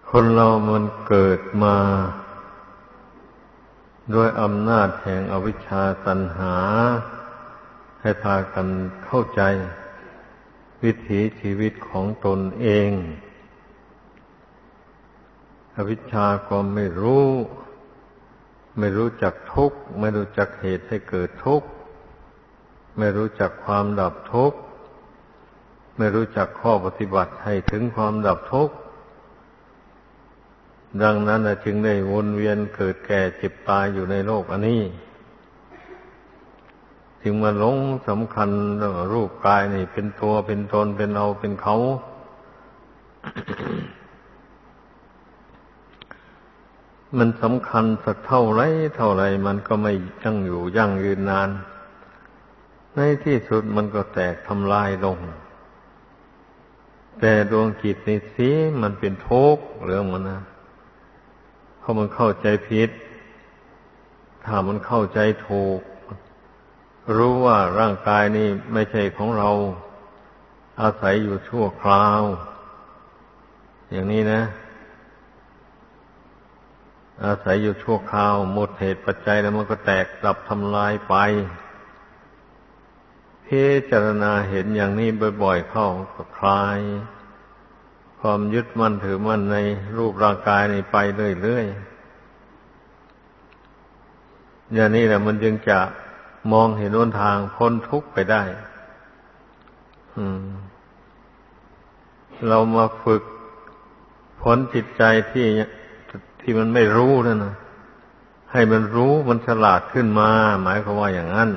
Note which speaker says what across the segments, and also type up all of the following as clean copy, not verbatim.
Speaker 1: คนเรามันเกิดมาด้วยอำนาจแห่งอวิชชาตัณหาให้พากันเข้าใจวิถีชีวิตของตนเองอวิชชาก็ไม่รู้จักทุกข์ไม่รู้จักเหตุให้เกิดทุกข์ไม่รู้จักความดับทุกข์ไม่รู้จักข้อปฏิบัติให้ถึงความดับทุกข์ดังนั้นจึงได้วนเวียนเกิดแก่เจ็บตายอยู่ในโลกอันนี้จึงมาหลงสำคัญรูปกายนี่เป็นตัวเป็นตนเป็นเราเป็นเขา มันสำคัญสักเท่าไรมันก็ไม่ยั่งอยู่ยั่งยืนนานในที่สุดมันก็แตกทำลายลงแต่ดวงจิตนี่สิมันเป็นทุกข์เรื่องมันนะเพราะมันเข้าใจผิดถ้ามันเข้าใจถูกรู้ว่าร่างกายนี้ไม่ใช่ของเราอาศัยอยู่ชั่วคราวอย่างนี้นะอาศัยอยู่ชั่วคราวหมดเหตุปัจจัยแล้วมันก็แตกดับทำลายไปพิจารณาเห็นอย่างนี้บ่อยๆเข้าก็คลายความยึดมั่นถือมั่นในรูปร่างกายนี้ไปเรื่อยๆอย่างนี้แหละมันจึงจะมองเห็นหนทางพ้นทุกข์ไปได้เรามาฝึกฝนจิตใจที่มันไม่รู้นั่นนะให้มันรู้มันฉลาดขึ้นมาหมายความว่าอย่างนั้น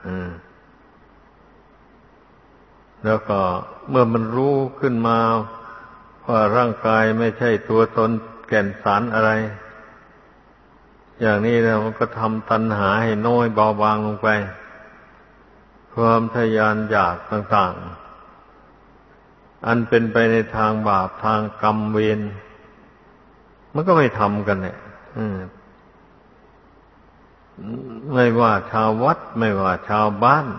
Speaker 1: แล้วก็เมื่อมันรู้ขึ้นมาว่าร่างกายไม่ใช่ตัวตนแก่นสารอะไรอย่างนี้แล้วมันก็ทำตัณหาให้น้อยเบาบางลงไปความทยานอยากต่างๆอันเป็นไปในทางบาปทางกรรมเวรมันก็ไม่ทำกันเนี่ยไม่ว่าชาววัดไม่ว่าชาวบ้าน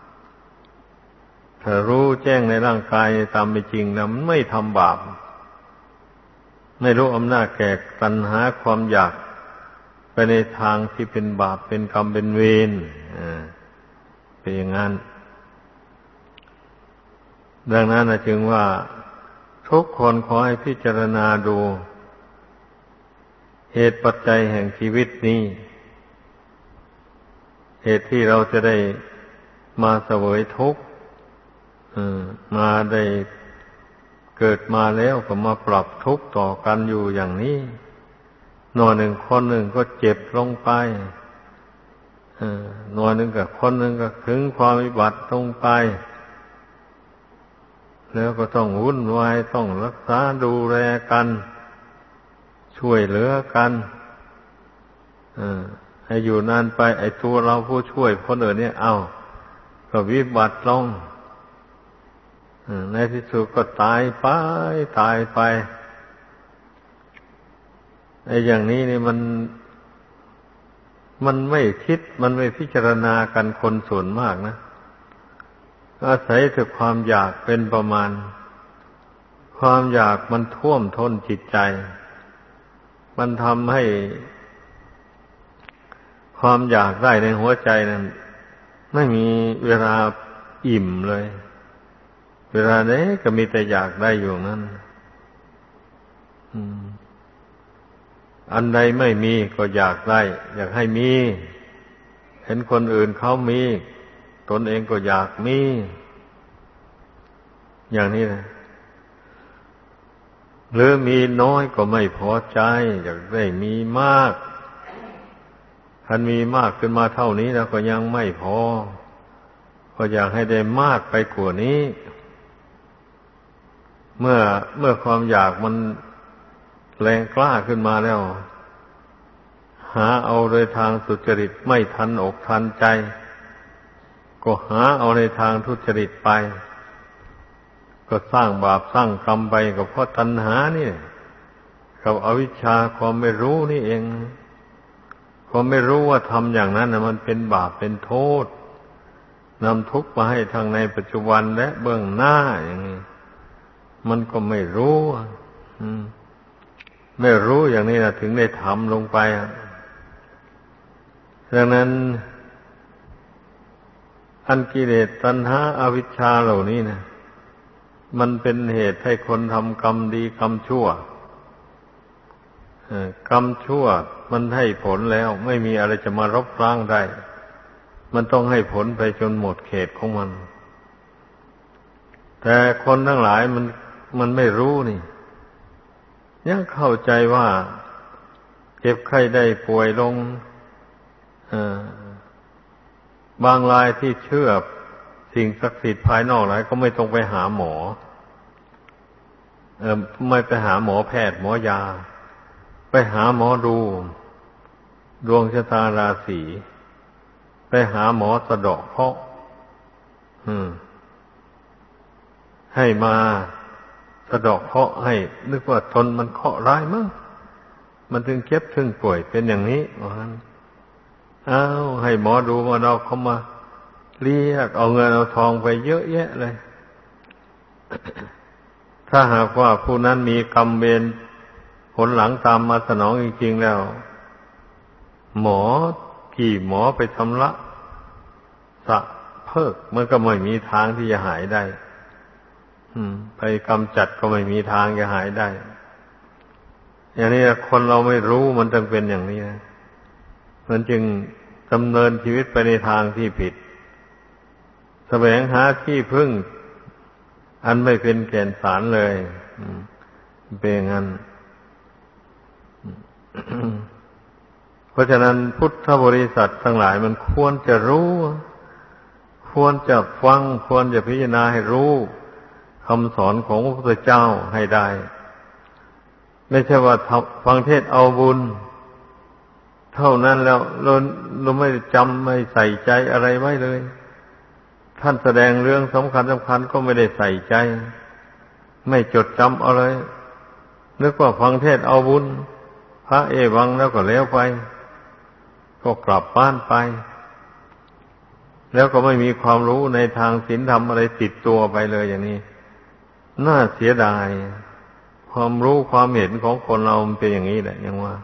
Speaker 1: ถ้ารู้แจ้งในร่างกายตามเป็นจริงแล้วมันไม่ทำบาปไม่รู้อำนาจแก่ตัณหาความอยากไปในทางที่เป็นบาปเป็นกรรมเป็นเวรเป็นอย่างนั้นดังนั้นจึงว่าทุกคนขอให้พิจารณาดูเหตุปัจจัยแห่งชีวิตนี้เหตุที่เราจะได้มาเสวยทุกข์มาได้เกิดมาแล้วก็มาปรับทุกข์ต่อกันอยู่อย่างนี้หน่อยหนึ่งคนหนึ่งก็เจ็บลงไปหน่อยหนึ่งกับคนหนึ่งก็ถึงความวิบัติลงไปแล้วก็ต้องวุ่นวายต้องรักษาดูแลกันช่วยเหลือกันให้อยู่นานไปไอ้ตัวเราผู้ช่วยคนอื่นเนี่ยก็วิบัติลงในที่สุดก็ตายไปไอ้อย่างนี้นี่มันไม่คิดมันไม่พิจารณากันคนส่วนมากนะอาศัยแต่ความอยากเป็นประมาณความอยากมันท่วมท้นจิตใจมันทำให้ความอยากได้ในหัวใจนั้นไม่มีเวลาอิ่มเลยเวลาไหนก็มีแต่อยากได้อยู่นั้นอันใดไม่มีก็อยากได้อยากให้มีเห็นคนอื่นเขามีตนเองก็อยากมีอย่างนี้นะหรือมีน้อยก็ไม่พอใจอยากได้มีมากถ้ามีมากขึ้นมาเท่านี้แล้วก็ยังไม่พอก็อยากให้ได้มากไปกว่านี้เมื่อความอยากมันแรงกล้าขึ้นมาแล้วหาเอาโดยทางสุจริตไม่ทันอกทันใจก็หาเอาในทางทุจริตไปก็สร้างบาปสร้างกรรมไปก็เพราะตัณหานี่กับอวิชชาความไม่รู้นี่เองความไม่รู้ว่าทำอย่างนั้นมันเป็นบาปเป็นโทษนำทุกข์มาให้ทางในปัจจุบันและเบื้องหน้าอย่างนี้มันก็ไม่รู้ไม่รู้อย่างนี้นะถึงได้ทำลงไปดังนั้นอันกิเลสตัณหาอวิชชาเหล่านี้นะมันเป็นเหตุให้คนทำกรรมดีกรรมชั่วกรรมชั่วมันให้ผลแล้วไม่มีอะไรจะมารบล้างได้มันต้องให้ผลไปจนหมดเขตของมันแต่คนทั้งหลายมันไม่รู้นี่ยังเข้าใจว่าเจ็บไข้ได้ป่วยลงบางรายที่เชื่อสิ่งศักดิ์สิทธิ์ภายนอกหลายก็ไม่ต้องไปหาหมอไม่ไปหาหมอแพทย์หมอยาไปหาหมอดูดวงชะตาราศีไปหาหมอสะเดาะเคราะห์ให้มาสะเดาะเคราะห์ให้นึกว่าตนมันเคราะห์ร้ายมั้งมันถึงเจ็บถึงป่วยเป็นอย่างนี้ให้หมอดูมาเราเขามาเรียกเอาเงินเอาทองไปเยอะแยะเลยถ้าหากว่าผู้นั้นมีกรรมเวรผลหลังตามมาสนองจริงๆแล้วหมอไปชำระสะเพิกมันก็ไม่มีทางที่จะหายได้ไปกำจัดก็ไม่มีทางจะหายได้อย่างนี้คนเราไม่รู้มันจึงเป็นอย่างนี้นะมันจึงดำเนินชีวิตไปในทางที่ผิดแสวงหาที่พึ่งอันไม่เป็นแก่นสารเลยเป็นอย่างนั้น เพราะฉะนั้นพุทธบริษัททั้งหลายมันควรจะรู้ควรจะฟังควรจะพิจารณาให้รู้คำสอนของพระพุทธเจ้าให้ได้ไม่ใช่ว่าฟังเทศเอาบุญเท่านั้นแล้วเราไม่จำไม่ใส่ใจอะไรไว้เลยท่านแสดงเรื่องสำคัญก็ไม่ได้ใส่ใจไม่จดจำอะไรนึกว่าฟังเทศเอาบุญพระเอวังแล้วก็แล้วไปก็กลับบ้านไปแล้วก็ไม่มีความรู้ในทางศีลธรรมอะไรติดตัวไปเลยอย่างนี้น่าเสียดายความรู้ความเห็นของคนเรามันเป็นอย่างนี้แหละยังว่า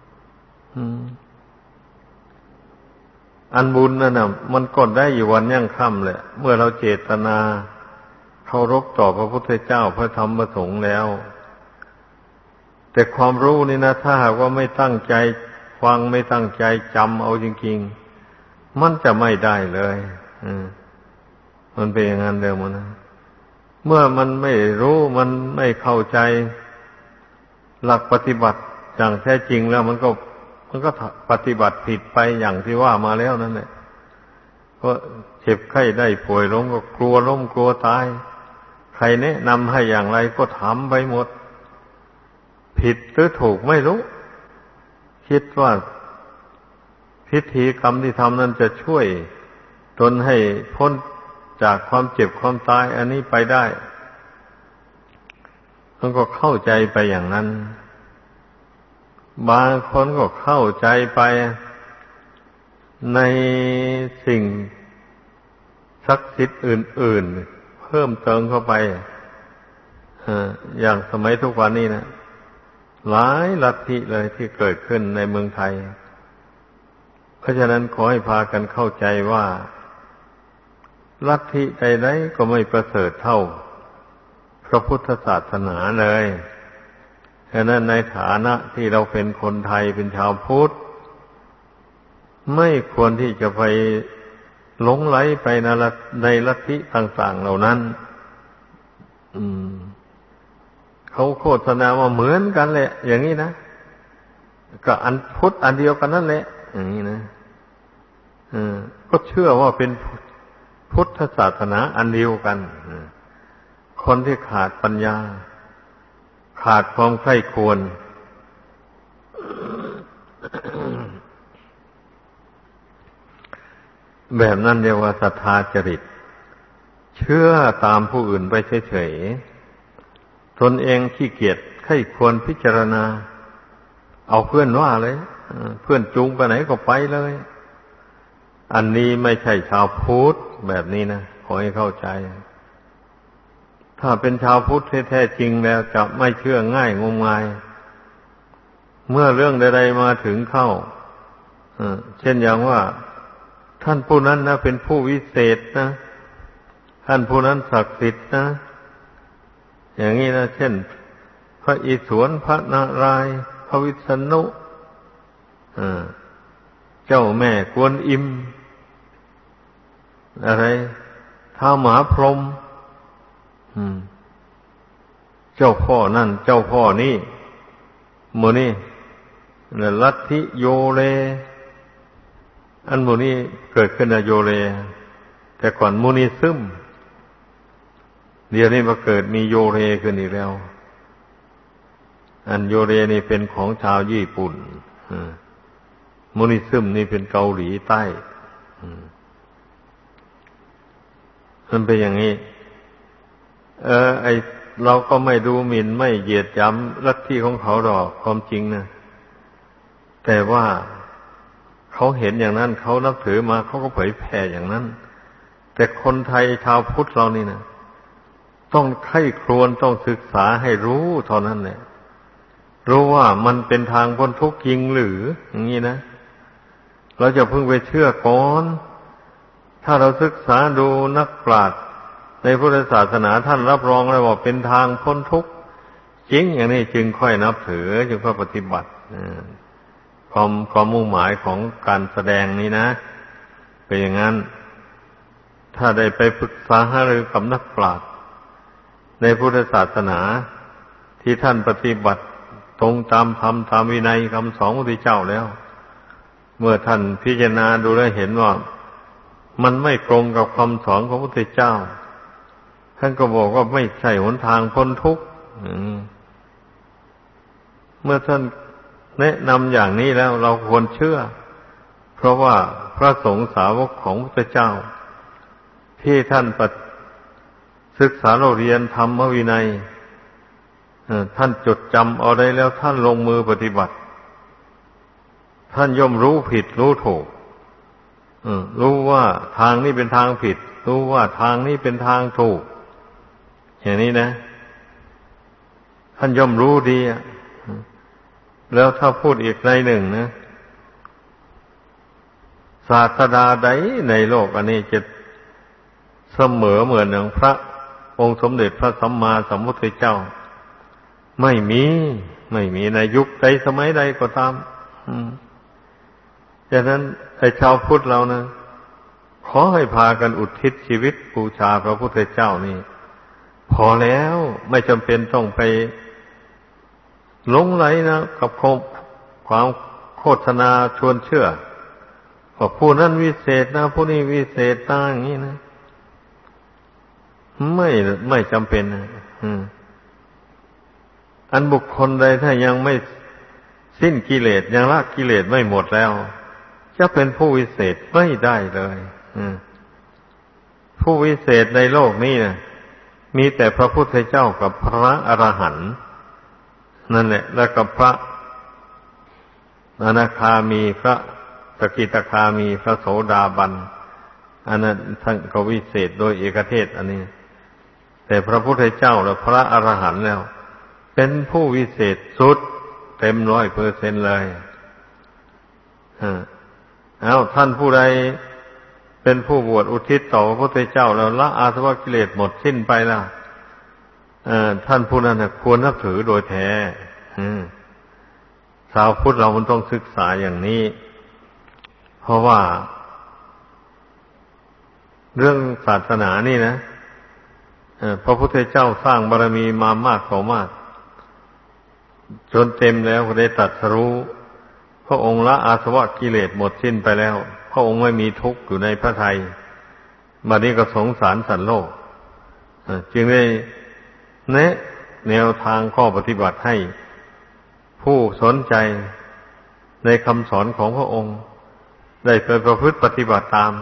Speaker 1: อันบุญนั่นน่ะมันก็ได้อยู่วันยั่งค่ำแหละเมื่อเราเจตนาเคารพต่อพระพุทธเจ้าพระธรรมพระสงฆ์แล้วแต่ความรู้นี่นะถ้าหากว่าไม่ตั้งใจฟังไม่ตั้งใจจำเอาจริงๆมันจะไม่ได้เลยมันเป็นอย่างนั้นเดิมนะเมื่อมันไม่รู้มันไม่เข้าใจหลักปฏิบัติอย่างแท้จริงแล้วมันก็ปฏิบัติผิดไปอย่างที่ว่ามาแล้วนั่นแหละเพราะเจ็บไข้ได้ป่วยล้มก็กลัวล้มกลัวตายใครแนะนำให้อย่างไรก็ทำไปหมดผิดหรือถูกไม่รู้คิดว่าพิธีกรรมที่ทำนั้นจะช่วยตนให้พ้นจากความเจ็บความตายอันนี้ไปได้มันก็เข้าใจไปอย่างนั้นบางคนก็เข้าใจไปในสิ่งศักดิ์สิทธิ์อื่นๆเพิ่มเติมเข้าไปอย่างสมัยทุกวันนี้นะหลายลัทธิเลยที่เกิดขึ้นในเมืองไทยเพราะฉะนั้นขอให้พากันเข้าใจว่าลัทธิใดๆก็ไม่ประเสริฐเท่าพระพุทธศาสนาเลยฉะนั้นในฐานะที่เราเป็นคนไทยเป็นชาวพุทธไม่ควรที่จะไปหลงไหลไปในลัทธิต่างๆเหล่านั้นเขาโฆษณาว่าเหมือนกันแหละอย่างนี้นะก็อันพุทธอันเดียวกันนั่นแหละอย่างนี้นะก็เชื่อว่าเป็นพุทธศาสนาอันเดียวกันคนที่ขาดปัญญาขาดความใคร่ควรแบบนั้นเรียกว่าศรัทธาจริตเชื่อตามผู้อื่นไปเฉยๆตนเองขี้เกียจใคร่ควรพิจารณาเอาเพื่อนว่าเลยเพื่อนจูงไปไหนก็ไปเลยอันนี้ไม่ใช่ชาวพุทธแบบนี้นะขอให้เข้าใจถ้าเป็นชาวพุทธแท้ๆจริงแล้วจะไม่เชื่อง่ายงมงายเมื่อเรื่องใดๆมาถึงเข้าเช่นอย่างว่าท่านผู้นั้นนะเป็นผู้วิเศษนะท่านผู้นั้นศักดิ์สิทธิ์นะอย่างนี้นะเช่นพระอิศวรพระนารายณ์พระวิษณุเจ้าแม่กวนอิมอะไรท้าวมหาพรหมเจ้าพ่อนั่นเจ้าพ่อนี่หมู่นี่ลัทธิโยเลอันหมู่นี้เกิดขึ้นในโยเลแต่ก่อนมูนิซึมเดี๋ยวนี้มาเกิดมีโยเลขึ้นอีกแล้วอันโยเลนี่เป็นของชาวญี่ปุ่นมูนิซึมนี่เป็นเกาหลีใต้มันเป็นอย่างนี้เราก็ไม่ดูหมิ่นไม่เหยียดหยามลัทธิของเขาหรอกความจริงนะแต่ว่าเขาเห็นอย่างนั้นเขานับถือมาเขาก็เผยแผ่อย่างนั้นแต่คนไทยชาวพุทธเรานี่นะต้องใคร่ครวญต้องศึกษาให้รู้เท่านั้นแหละรู้ว่ามันเป็นทางพ้นทุกข์จริงหรืออย่างนี้นะเราจะเพิ่งไปเชื่อก่อนถ้าเราศึกษาดูนักปราชญ์ในพุทธศาสนาท่านรับรองแล้วว่าเป็นทางพ้นทุกข์จริงอย่างนี้จึงค่อยนับถือจึงค่อยปฏิบัติความมุ่งหมายของการแสดงนี้นะเป็นอย่างนั้นถ้าได้ไปปรึกษาหารือกับนักปราชญ์ในพุทธศาสนาที่ท่านปฏิบัติตรงตามธรรมตามวินัยคำสอนของพระพุทธเจ้าแล้วเมื่อท่านพิจารณาดูแล้วเห็นว่ามันไม่ตรงกับคำสอนของพระพุทธเจ้าท่านก็บอกว่าไม่ใช่หนทางพ้นทุกข์เมื่อท่านแนะนำอย่างนี้แล้วเราควรเชื่อเพราะว่าพระสงฆ์สาวกของพระพุทธเจ้าที่ท่านศึกษาเรียนธรรมวินัยท่านจดจำเอาได้แล้วท่านลงมือปฏิบัติท่านย่อมรู้ผิดรู้ถูกรู้ว่าทางนี้เป็นทางผิดรู้ว่าทางนี้เป็นทางถูกอย่างนี้นะท่านย่อมรู้ดีแล้วถ้าพูดอีกในหนึ่งนะศาสดาใดในโลกอันนี้จะเสมอเหมือนอย่างพระองค์สมเด็จพระสัมมาสัมพุทธเจ้าไม่มีในยุคใดสมัยใดก็ตามดังนั้นไอ้ชาวพุทธเรานะขอให้พากันอุทิศชีวิตบูชาพระพุทธเจ้านี่พอแล้วไม่จำเป็นต้องไปหลงไหลนะกับความโฆษณาชวนเชื่อว่าผู้นั้นวิเศษนะผู้นี้วิเศษนะอย่างนี้นะไม่จำเป็นนะอันบุคคลใดถ้ายังไม่สิ้นกิเลสยังละกิเลสไม่หมดแล้วจะเป็นผู้วิเศษไม่ได้เลยผู้วิเศษในโลกนี้นะมีแต่พระพุทธเจ้ากับพระอรหันต์นั่นแหละแล้วกับพระอนาคามีพระสกิทาคามีพระโสดาบันอันนั้นท่านก็วิเศษโดยเอกเทศอันนี้แต่พระพุทธเจ้าและพระอรหันต์แล้วเป็นผู้วิเศษสุดเต็ม 100% เลยท่านผู้ใดเป็นผู้บวชอุทิศต่อพระพุทธเจ้าแล้วละอาสวะกิเลสหมดสิ้นไปแล้วท่านผู้นั้นควรนับถือโดยแท้ชาวพุทธเรามันต้องศึกษาอย่างนี้เพราะว่าเรื่องศาสนานี่นะพระพุทธเจ้าสร้างบารมีมามากต่อมากจนเต็มแล้วก็ได้ตรัสรู้พระองค์ละอาสวะกิเลสหมดสิ้นไปแล้วพระองค์ไม่มีทุกข์อยู่ในพระทัยบัดนี้ก็สงสารสัตว์โลกจึงได้แนะแนวทางข้อปฏิบัติให้ผู้สนใจในคำสอนของพระองค์ได้ไปประพฤติปฏิบัติตาม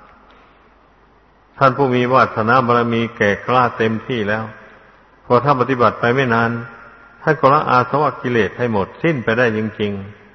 Speaker 1: ท่านผู้มีวาสนาบารมีแก่กล้าเต็มที่แล้วพอท่านปฏิบัติไปไม่นานท่านก็ละอาสวะกิเลสให้หมดสิ้นไปได้จริง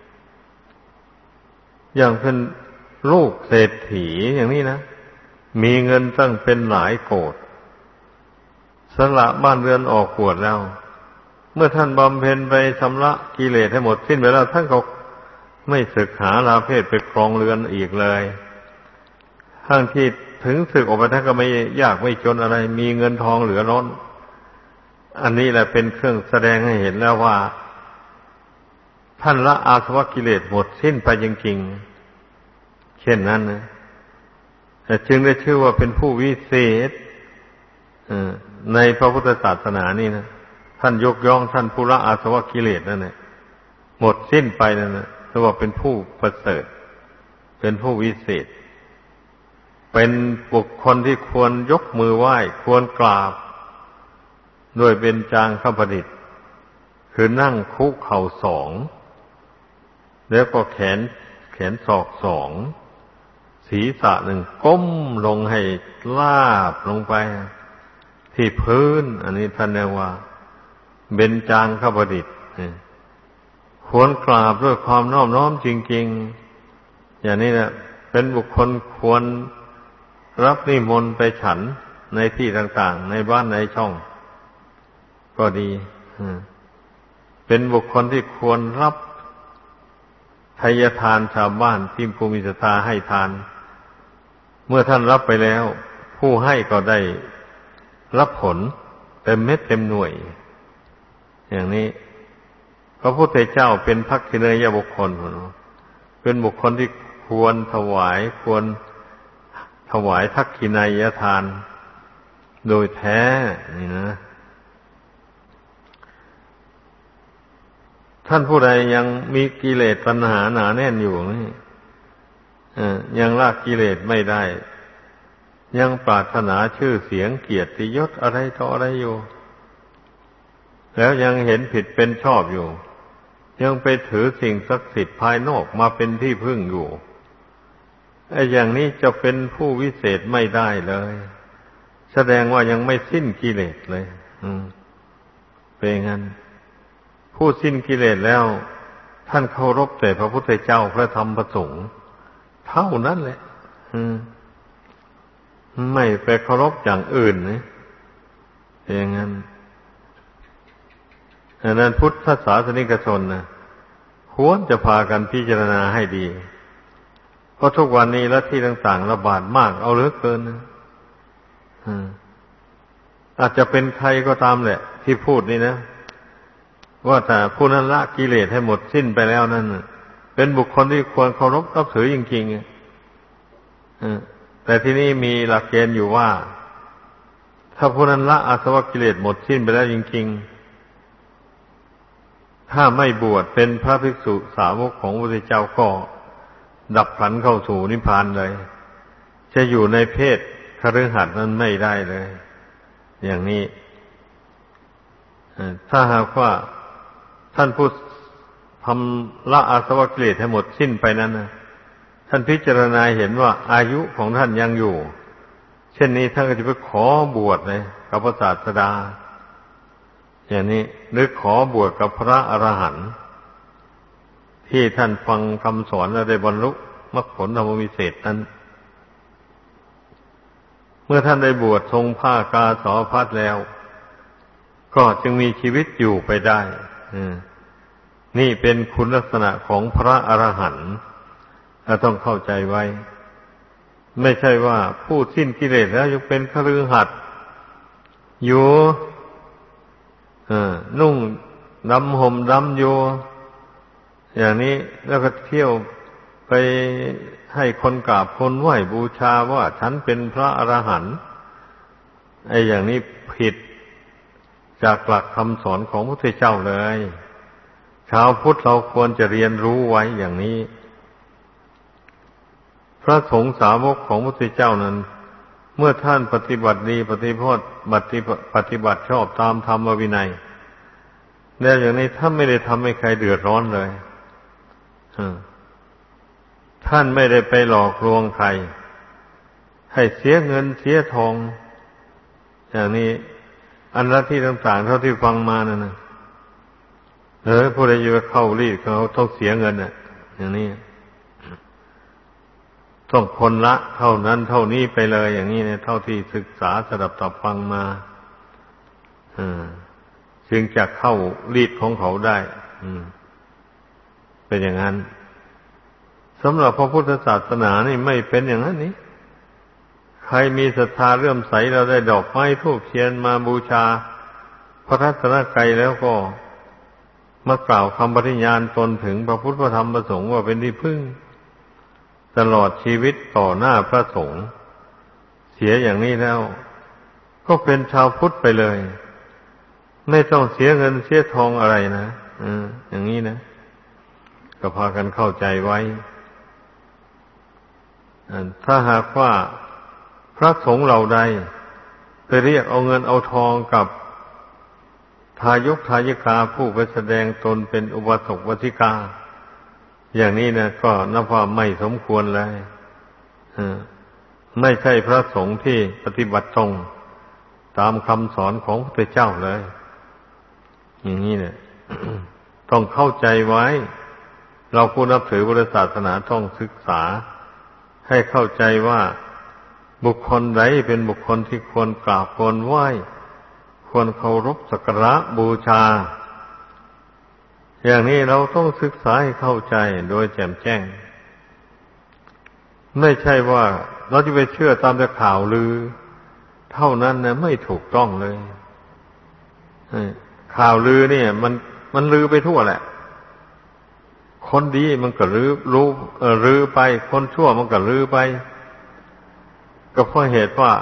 Speaker 1: ๆอย่างเป็นลูกเศรษฐีอย่างนี้นะมีเงินตั้งเป็นหลายโกฏสละบ้านเรือนออกบวชแล้วมื่อท่านบำเพ็ญไปชำระกิเลสให้หมดสิ้นไปแล้วท่านก็ไม่ศึกหาราเพศไปครองเรือนอีกเลยทั้งที่ถึงศึกออกไปท่านก็ไม่ยากไม่จนอะไรมีเงินทองเหลือล้นอันนี้แหละเป็นเครื่องแสดงให้เห็นแล้วว่าท่านละอาสวะกิเลสหมดสิ้นไปจริงๆเช่นนั้นนะแต่จึงได้ชื่อว่าเป็นผู้วิเศษในพระพุทธศาสนานี่นะท่านยกย่องท่านผู้ละอาสวะกิเลสนั่นแหละหมดสิ้นไปนั่นนะถือว่าเป็นผู้ประเสริฐเป็นผู้วิเศษเป็นบุคคลที่ควรยกมือไหว้ควรกราบด้วยเบญจางคประดิษฐ์คือนั่งคุกเข่าสองแล้วก็แขนศอกสองศีรษะหนึ่งก้มลงให้ลาบลงไปที่พื้นอันนี้ท่านเรียกว่าเบญจางคประดิษฐ์ควรกราบด้วยความนอบน้อมจริงๆอย่างนี้นะเป็นบุคคลควรรับนิมนต์ไปฉันในที่ต่างๆในบ้านในช่องก็ดีเป็นบุคคลที่ควรรับทายทานชาวบ้านที่ผู้มีศรัทธาให้ทานเมื่อท่านรับไปแล้วผู้ให้ก็ได้รับผลเต็มเม็ดเต็มหน่วยอย่างนี้พระพุทธเจ้าเป็นภักขิเนยบุคคลเป็นบุคคลที่ควรถวายทักขินายทานโดยแท้นี่นะท่านผู้ใดยังมีกิเลสตัณหาหนาแน่นอยู่นี่ยังละกิเลสไม่ได้ยังปรารถนาชื่อเสียงเกียรติยศอะไรต่ออะไรอยู่แล้วยังเห็นผิดเป็นชอบอยู่ยังไปถือสิ่งศักดิ์สิทธิ์ภายนอกมาเป็นที่พึ่งอยู่ไอ้อย่างนี้จะเป็นผู้วิเศษไม่ได้เลยแสดงว่ายังไม่สิ้นกิเลสเลยเป็นงั้นผู้สิ้นกิเลสแล้วท่านเคารพแต่พระพุทธเจ้าพระธรรมพระสงฆ์เท่านั้นแหละไม่ไปเคารพอย่างอื่นนะอย่างนั้นดังนั้นพุทธศาสนิกชนนะควรจะพากันพิจารณาให้ดีเพราะทุกวันนี้ลัทธิต่างๆระบาดมากเอาเหลือเกินนะอาจจะเป็นใครก็ตามแหละที่พูดนี่นะว่าแต่ผู้นั้นละกิเลสให้หมดสิ้นไปแล้วนั่นเป็นบุคคลที่ควรเคารพนับถือจริงๆแต่ที่นี่มีหลักเกณฑ์อยู่ว่าถ้าผู้นั้นละอาสวะกิเลสหมดสิ้นไปแล้วจริงๆถ้าไม่บวชเป็นพระภิกษุสาวกของพระพุทธเจ้าก็ดับขันเข้าสู่นิพพานเลยจะอยู่ในเพศคฤหัสถ์นั้นไม่ได้เลยอย่างนี้ถ้าหากว่าท่านผู้ทำละอาสวะกิเลสให้หมดสิ้นไปนั้นนะท่านพิจารณาเห็นว่าอายุของท่านยังอยู่เช่นนี้ท่านก็จะไปขอบวชเลยกับพระศาสดาอย่างนี้หรือขอบวชกับพระอรหันต์ที่ท่านฟังคำสอนแล้วได้บรรลุมรรคผลธรรมวิเศษนั้นเมื่อท่านได้บวชทรงผ้ากาสาวพัสแล้วก็จึงมีชีวิตอยู่ไปได้นี่เป็นคุณลักษณะของพระอรหันต์เราต้องเข้าใจไว้ไม่ใช่ว่าผู้สิ้นกิเลสแล้วยังเป็นคฤหัสถ์อยู่นุ่งดำห่มดำอยู่อย่างนี้แล้วก็เที่ยวไปให้คนกราบคนไหว้บูชาว่าฉันเป็นพระอรหันต์ไอ้อย่างนี้ผิดจากหลักคำสอนของพระพุทธเจ้าเลยชาวพุทธเราควรจะเรียนรู้ไว้อย่างนี้พระสงฆ์สาวกของพระพุทธเจ้านั้นเมื่อท่านปฏิบัติดีปฏิบัติชอบตามธรรมวินัยแล้วอย่างนี้ท่านไม่ได้ทำให้ใครเดือดร้อนเลยท่านไม่ได้ไปหลอกลวงใครให้เสียเงินเสียทองอย่างนี้อันละที่ต่างๆเท่าที่ฟังมานั่นนะผู้ใดจะไปเข้ารีดเขาต้องเสียเงินน่ะอย่างนี้ต้องคนละเท่านั้นเท่านี้ไปเลยอย่างนี้เนี่ยเท่าที่ศึกษาสดับตับฟังมาจึงจะเข้าฤทธิ์ของเขาได้เป็นอย่างนั้นสำหรับพระพุทธศาสนานี่ไม่เป็นอย่างนั้นนี่ใครมีศรัทธาเลื่อมใสเราได้ดอกไม้ธูปเทียนมาบูชาพระรัตนตรัยแล้วก็มากล่าวคำปฏิญาณตนถึงพระพุทธพระธรรมพระสงฆ์ว่าเป็นที่พึ่งตลอดชีวิตต่อหน้าพระสงฆ์เสียอย่างนี้แล้วก็เป็นชาวพุทธไปเลยไม่ต้องเสียเงินเสียทองอะไรนะอย่างนี้นะก็พากันเข้าใจไว้ถ้าหากว่าพระสงฆ์เหล่าใดไปเรียกเอาเงินเอาทองกับทายกทายิกาผู้ไปแสดงตนเป็นอุบาสกอุบาสิกาอย่างนี้นะก็นับว่าไม่สมควรเลยไม่ใช่พระสงฆ์ที่ปฏิบัติตรงตามคำสอนของพระพุทธเจ้าเลยอย่างนี้เนี่ย ต้องเข้าใจไว้เราผู้นับถือพุทธศาสนาต้องศึกษาให้เข้าใจว่าบุคคลใดเป็นบุคคลที่ควรกราบควรไหว้ควรเคารพสักการะบูชาอย่างนี้เราต้องศึกษาให้เข้าใจโดยแจ่มแจ้งไม่ใช่ว่าเราจะไปเชื่อตามแต่ข่าวลือเท่านั้นนะไม่ถูกต้องเลยข่าวลือเนี่ยมันลือไปทั่วแหละคนดีมันก็ลือไปคนชั่วมันก็ลือไปก็เพราะเหตุว่า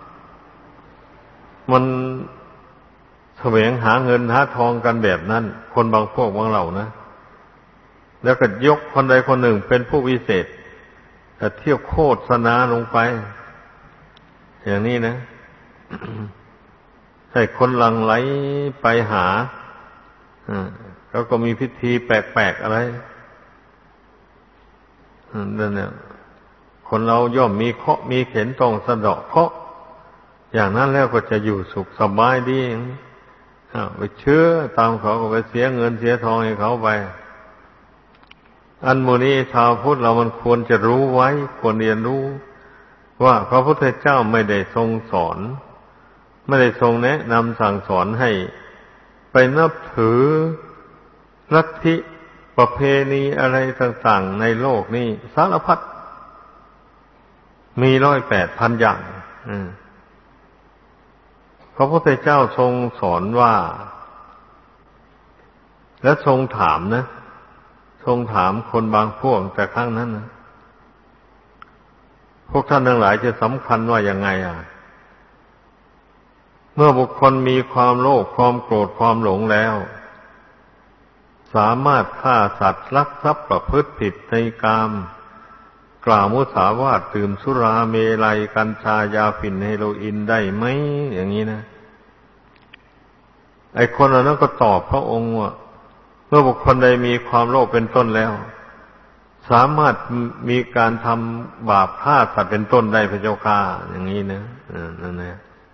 Speaker 1: มันแสวงหาเงินหาทองกันแบบนั้นคนบางพวกบางเหล่านะแล้วก็ยกคนใดคนหนึ่งเป็นผู้วิเศษแต่เที่ยวโฆษณาลงไปอย่างนี้นะ ให้คนหลั่งไหลไปหาแล้วก็มีพิธีแปลกๆอะไรนั่นเนี่ยคนเราย่อมมีเคราะห์มีเข็ญต้องสะเดาะเคราะห์อย่างนั้นแล้วก็จะอยู่สุขสบายดีไปเชื่อตามเขาก็ไปเสียเงินเสียทองให้เขาไปอันโมนี้ชาวพุทธเรามันควรจะรู้ไว้ควรเรียนรู้ว่าพระพุทธเจ้าไม่ได้ทรงสอนไม่ได้ทรงแนะนำสั่งสอนให้ไปนับถือลัทธิประเพณีอะไรต่างๆในโลกนี้สารพัดมี108,000 อย่างพระพุทธเจ้าทรงสอนว่าและทรงถามนะทรงถามคนบางพวกแต่ครั้งนั้นนะพวกท่านทั้งหลายจะสำคัญว่ายังไงเมื่อบุคคลมีความโลภความโกรธความหลงแล้วสามารถฆ่าสัตว์ลักทรัพย์ประพฤติผิดในกามกล่าวมุสาวาทดื่มสุราเมลัยกัญชายาฝิ่นเฮโรอีนได้ไหมอย่างนี้นะไอ้คนเหล่านั้นก็ตอบพระองค์ว่าเมื่อบุคคลใดมีความโลภเป็นต้นแล้วสามารถมีการทำบาปฆ่าสัตว์เป็นต้นได้พระเจ้าค่ะอย่างนี้นะนั่นแหละ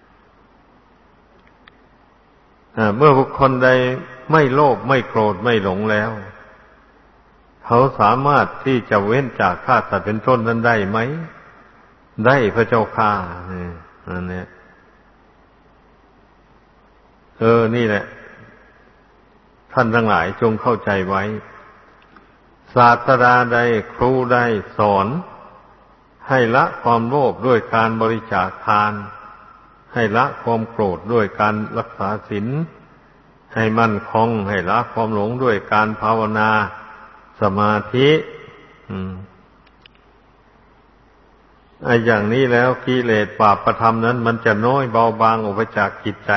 Speaker 1: เมื่อบุคคลใดไม่โลภไม่โกรธไม่หลงแล้วเขาสามารถที่จะเว้นจากฆ่าสัตว์เป็นต้นนั้นได้ไหมได้พระเจ้าค่ะนั่นแหละนี่แหละท่านทั้งหลายจงเข้าใจไว้ศาสดาใดครูใดสอนให้ละความโลภด้วยการบริจาคทานให้ละความโกรธด้วยการรักษาศีลให้มั่นคงให้ละความหลงด้วยการภาวนาสมาธิอย่างนี้แล้วกิเลสบาปประธรรมนั้นมันจะน้อยเบาบางออกไปจากจิตใจ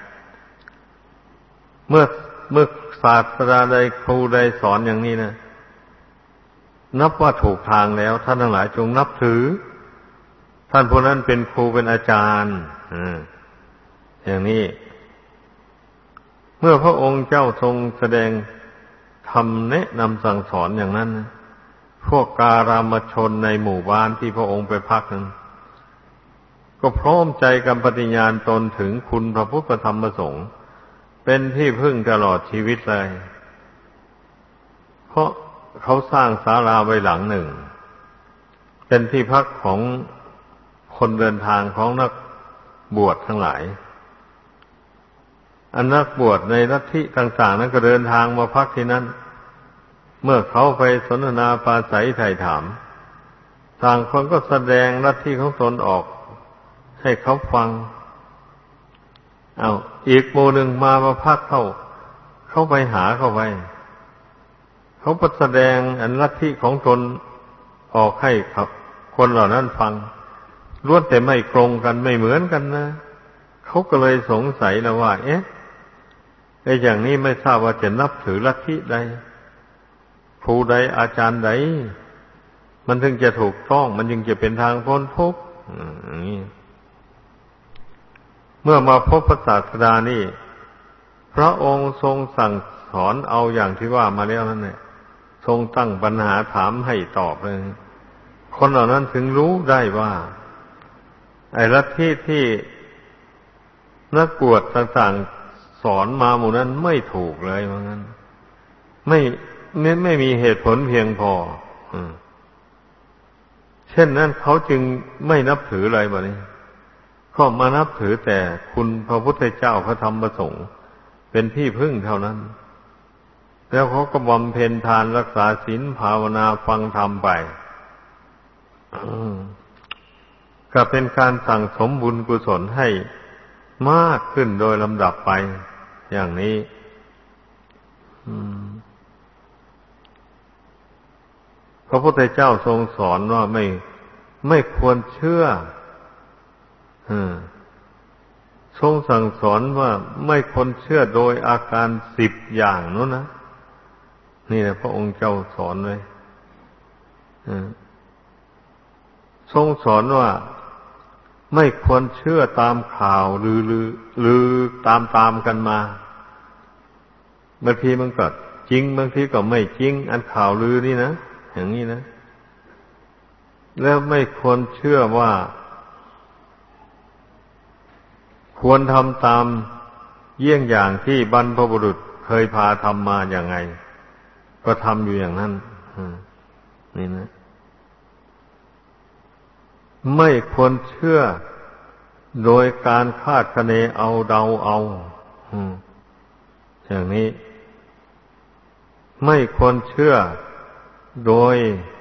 Speaker 1: เมื่อศาสดาใดครูใดสอนอย่างนี้นะนับว่าถูกทางแล้วท่านทั้งหลายจงนับถือท่านผู้นั้นเป็นครูเป็นอาจารย์อย่างนี้เมื่อพระองค์เจ้าทรงแสดงธรรมแนะนำสั่งสอนอย่างนั้นพวกการามชนในหมู่บ้านที่พระองค์ไปพักนั้นก็พร้อมใจกันปฏิญาณตนถึงคุณพระพุทธธรรมประสงค์เป็นที่พึ่งตลอดชีวิตเลยเพราะเขาสร้างศาลาไว้หลังหนึ่งเป็นที่พักของคนเดินทางของนักบวชทั้งหลายอันนักบวชในลัทธิต่างๆนั้นก็เดินทางมาพักที่นั้นเมื่อเขาไปสนทนาปราศัยไถ่ถามต่างคนก็แสดงลัทธิของตนออกให้เขาฟังอีกหมู่หนึ่งมาพักเข้าไปหาเข้าไปเขาแสดงอันลัทธิของตนออกให้คนเหล่านั้นฟังล้วนแต่ไม่ตรงกันไม่เหมือนกันนะเขาก็เลยสงสัยแล้วว่าอย่างนี้ไม่ทราบว่าจะนับถือลัทธิใดครูใดอาจารย์ใดมันถึงจะถูกต้องมันจึงจะเป็นทางพ้นทุกข์เมื่อมาพบพระศาสดานี่พระองค์ทรงสั่งสอนเอาอย่างที่ว่ามาแล้วนั่นแหละทรงตั้งปัญหาถามให้ตอบเลยคนเหล่านั้นถึงรู้ได้ว่าไอ้ลัทธิที่นักบวชต่างๆสอนมาหมู่นั้นไม่ถูกเลยว่างั้นไม่มีเหตุผลเพียงพอเช่นนั้นเขาจึงไม่นับถืออะไรแบบนี้ก็มานับถือแต่คุณพระพุทธเจ้าพระธรรมพระสงฆ์เป็นที่พึ่งเท่านั้นแล้วเขาก็บำเพ็ญทานรักษาศีลภาวนาฟังธรรมไปก็เป็นการสั่งสมบุญกุศลให้มากขึ้นโดยลำดับไปอย่างนี้พระพุทธเจ้าทรงสอนว่าไม่ควรเชื่อทรงสั่งสอนว่าไม่ควรเชื่อโดยอาการ10อย่างนู้นนะนี่แหละพระองค์เจ้าสอนไว้ทรงสอนว่าไม่ควรเชื่อตามข่าวลือตามกันมาบางทีมันก็จริงบางทีก็ไม่จริงอันข่าวลือนี่นะอย่างนี้นะแล้วไม่ควรเชื่อว่าควรทำตามเยี่ยงอย่างที่บรรพบุรุษเคยพาทำมาอย่างไงก็ทำอยู่อย่างนั้นนี่นะไม่ควรเชื่อโดยการคาดคะเนเอาเดาเอาอย่างนี้ไม่ควรเชื่อโดย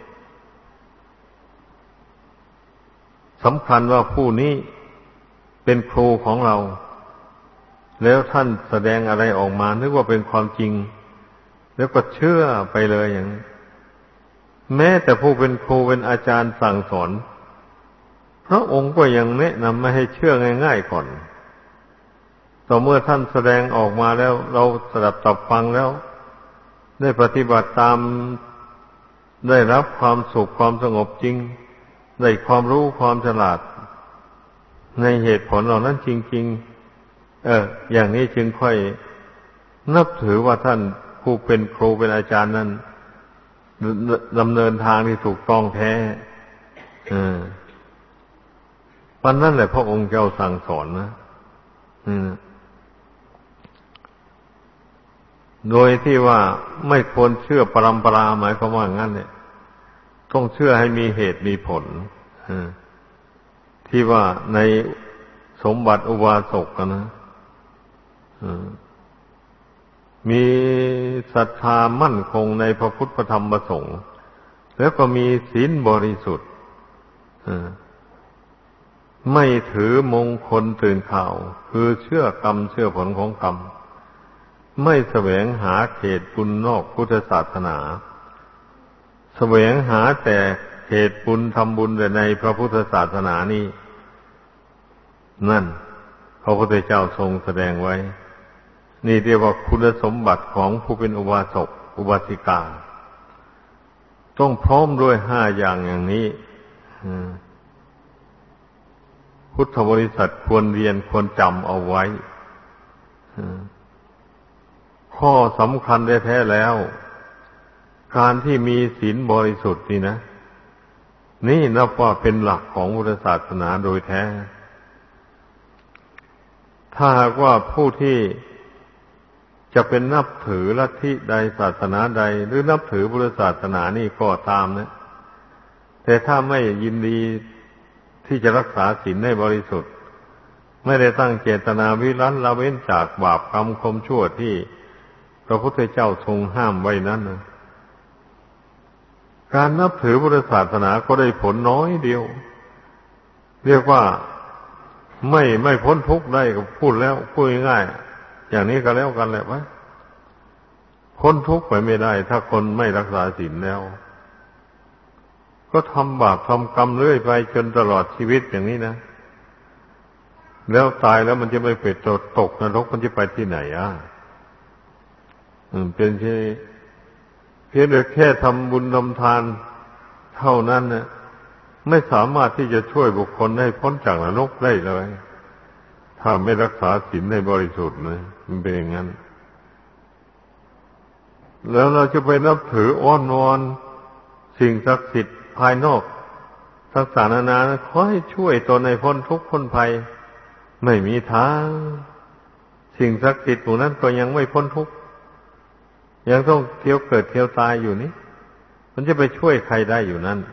Speaker 1: สำคัญว่าผู้นี้เป็นครูของเราแล้วท่านแสดงอะไรออกมานึกว่าเป็นความจริงแล้วก็เชื่อไปเลยอย่างนี้แม้แต่ผู้เป็นครูเป็นอาจารย์สั่งสอนพระองค์ก็ยังแนะนำไม่ให้เชื่อง่ายๆก่อนต่อเมื่อท่านแสดงออกมาแล้วเราสดับตับฟังแล้วได้ปฏิบัติตามได้รับความสุขความสงบจริงได้ความรู้ความฉลาดในเหตุผลเหล่านั้นจริงๆอย่างนี้จึงค่อยนับถือว่าท่านผู้เป็นครูเป็นอาจารย์นั้นดำเนินทางที่ถูกต้องแท้วันนั้นแหละพระองค์เจ้าสั่งสอนนะโดยที่ว่าไม่ควรเชื่อปรัมปราหมายความว่างั้นเนี่ยต้องเชื่อให้มีเหตุมีผลที่ว่าในสมบัติอุบาสกนะมีศรัทธามั่นคงในพระพุทธพระธรรมพระสงฆ์แล้วก็มีศีลบริสุทธิ์ไม่ถือมงคลตื่นข่าวคือเชื่อกรรมเชื่อผลของกรรมไม่แสวงหาเขตบุญนอกพุทธศาสนาแสวงหาแต่เขตบุญทำบุญแต่ในพระพุทธศาสนานี่นั่นพระพุทธเจ้าทรงแสดงไว้นี่เรียกว่าคุณสมบัติของผู้เป็นอุบาสกอุบาสิกาต้องพร้อมด้วย5อย่างนี้พุทธบริษัทควรเรียนควรจำเอาไว้ข้อสำคัญแท้ๆแล้วการที่มีศีลบริสุทธิ์นี่นะนี่นับว่าเป็นหลักของพุทธศาสนาโดยแท้ถ้าหากว่าผู้ที่จะเป็นนับถือลัทธิใดศาสนาใดหรือนับถือพุทธศาสนานี่ก็ตามนะแต่ถ้าไม่ยินดีที่จะรักษาศีลให้บริสุทธิ์ไม่ได้ตั้งเจตนาวิรัติละเว้นจากบาปกรรมความชั่วที่พระพุทธเจ้าทรงห้ามไว้นั้นนะการนับถือพุทธศาสนาก็ได้ผลน้อยเดียวเรียกว่าไม่พ้นทุกข์ได้ก็พูดแล้วพูดง่ายๆอย่างนี้ก็แล้วกันแหละวะพ้นทุกข์ไปไม่ได้ถ้าคนไม่รักษาศีลแล้วก็ทำบาปทำกรรมเรื่อยไปจนตลอดชีวิตอย่างนี้นะแล้วตายแล้วมันจะไม่ไปตกนรกมันจะไปที่ไหนเป็นแค่เพียงแต่แค่ทำบุญทำทานเท่านั้นนะไม่สามารถที่จะช่วยบุคคลให้พ้นจากนรกได้เลยถ้าไม่รักษาศีลให้บริสุทธิ์นะมันเป็นอย่างนั้นแล้วเราจะไปนับถืออ้อนวอนสิ่งศักดิ์สิทธิ์ภายนอกต่างๆนานาขอให้ช่วยตนให้พ้นทุกข์พ้นภัยไม่มีทางสิ่งศักดิ์สิทธิ์พวกนั้นก็ยังไม่พ้นทุกข์ยังต้องเที่ยวเกิดเที่ยวตายอยู่นี่มันจะไปช่วยใครได้อยู่นั้น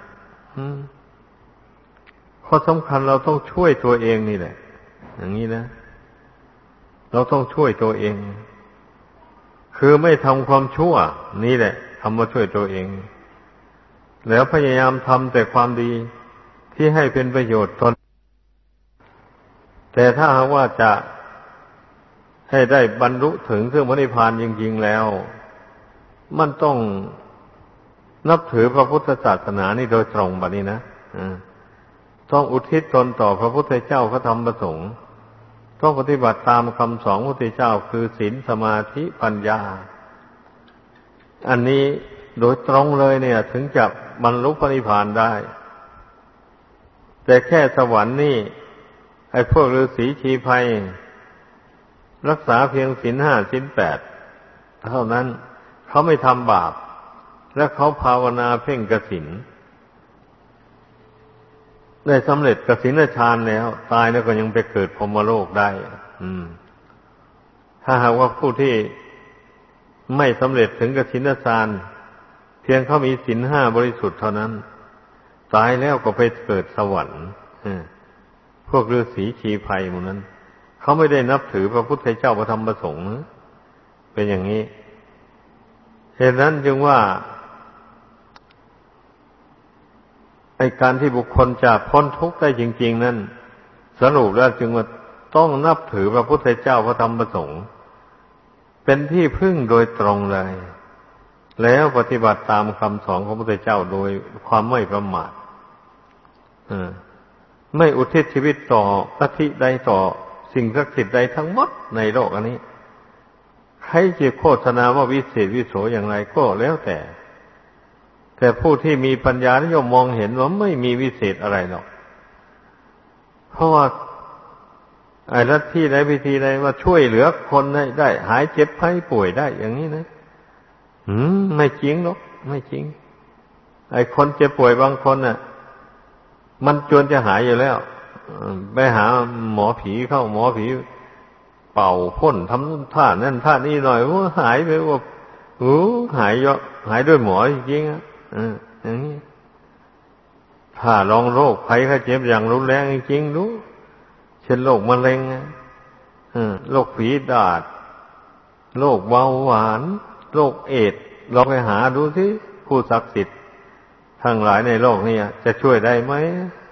Speaker 1: ข้อสำคัญเราต้องช่วยตัวเองนี่แหละอย่างนี้นะเราต้องช่วยตัวเองคือไม่ทำความชั่วนี่แหละทำมาช่วยตัวเองแล้วพยายามทำแต่ความดีที่ให้เป็นประโยชน์ตนแต่ถ้าหากว่าจะให้ได้บรรลุถึงซึ่งพระนิพพานจริงๆแล้วมันต้องนับถือพระพุทธศาสนานี่โดยตรงบัดนี้นะต้องอุทิศตนต่อพระพุทธเจ้าพระธรรมพระสงฆ์ต้องปฏิบัติตามคำสอนพระพุทธเจ้าคือศีลสมาธิปัญญาอันนี้โดยตรงเลยเนี่ยถึงจะบรรลุพระนิพพานได้แต่แค่สวรรค์นี่ไอ้พวกฤาษีชีไพรรักษาเพียงศีล 5 ศีล 8เท่านั้นเขาไม่ทำบาปและเขาภาวนาเพ่งกสิณได้สำเร็จกสิณฌานแล้วตายแล้วก็ยังไปเกิดพรหมโลกได้ถ้าหากว่าผู้ที่ไม่สำเร็จถึงกสิณฌานเพียงเขามีศีล 5 บริสุทธิ์เท่านั้นตายแล้วก็ไปเกิดสวรรค์พวกฤาษีชีไพรหมู่นั้นเขาไม่ได้นับถือพระพุทธเจ้าพระธรรมพระสงฆ์เป็นอย่างนี้เหตุนั้นจึงว่าไอ้การที่บุคคลจะพ้นทุกข์ได้จริงๆนั้นสรุปแล้วจึงว่าต้องนับถือพระพุทธเจ้าพระธรรมพระสงฆ์เป็นที่พึ่งโดยตรงเลยแล้วปฏิบัติตามคำสอนของพระพุทธเจ้าโดยความไม่ประมาทไม่อุทิศชีวิตต่อลัทธิใดต่อสิ่งศักดิ์สิทธิ์ใดทั้งหมดในโลกอันนี้ใครจะโฆษณาว่าวิเศษวิโสอย่างไรก็แล้วแต่ผู้ที่มีปัญญานิยมมองเห็นว่าไม่มีวิเศษอะไรหรอกเพราะว่าไอ้ลัทธิใดวิธีใดว่าช่วยเหลือคนได้หายเจ็บไข้ป่วยได้อย่างนี้นะไม่จริงหรอกไม่จริงไอ้คนเจ็บป่วยบางคนน่ะมันจวนจะหายอยู่แล้วไปหาหมอผีเข้าหมอผีเป่าพ่นทำท่านั่นท่านี้หน่อยว่าหายไปว่าหายเยอะหายด้วยหมอจริงๆอย่างนี้ถ้าลองโรคภัยไข้เจ็บอย่างรุนแรงจริงๆรู้เช่นโรคมะเร็งโรคฝีดาษโรคเบาหวานโรคเอดส์ลองไปหาดูสิผู้ศักดิ์สิทธิ์ทั้งหลายในโลกนี้จะช่วยได้ไหม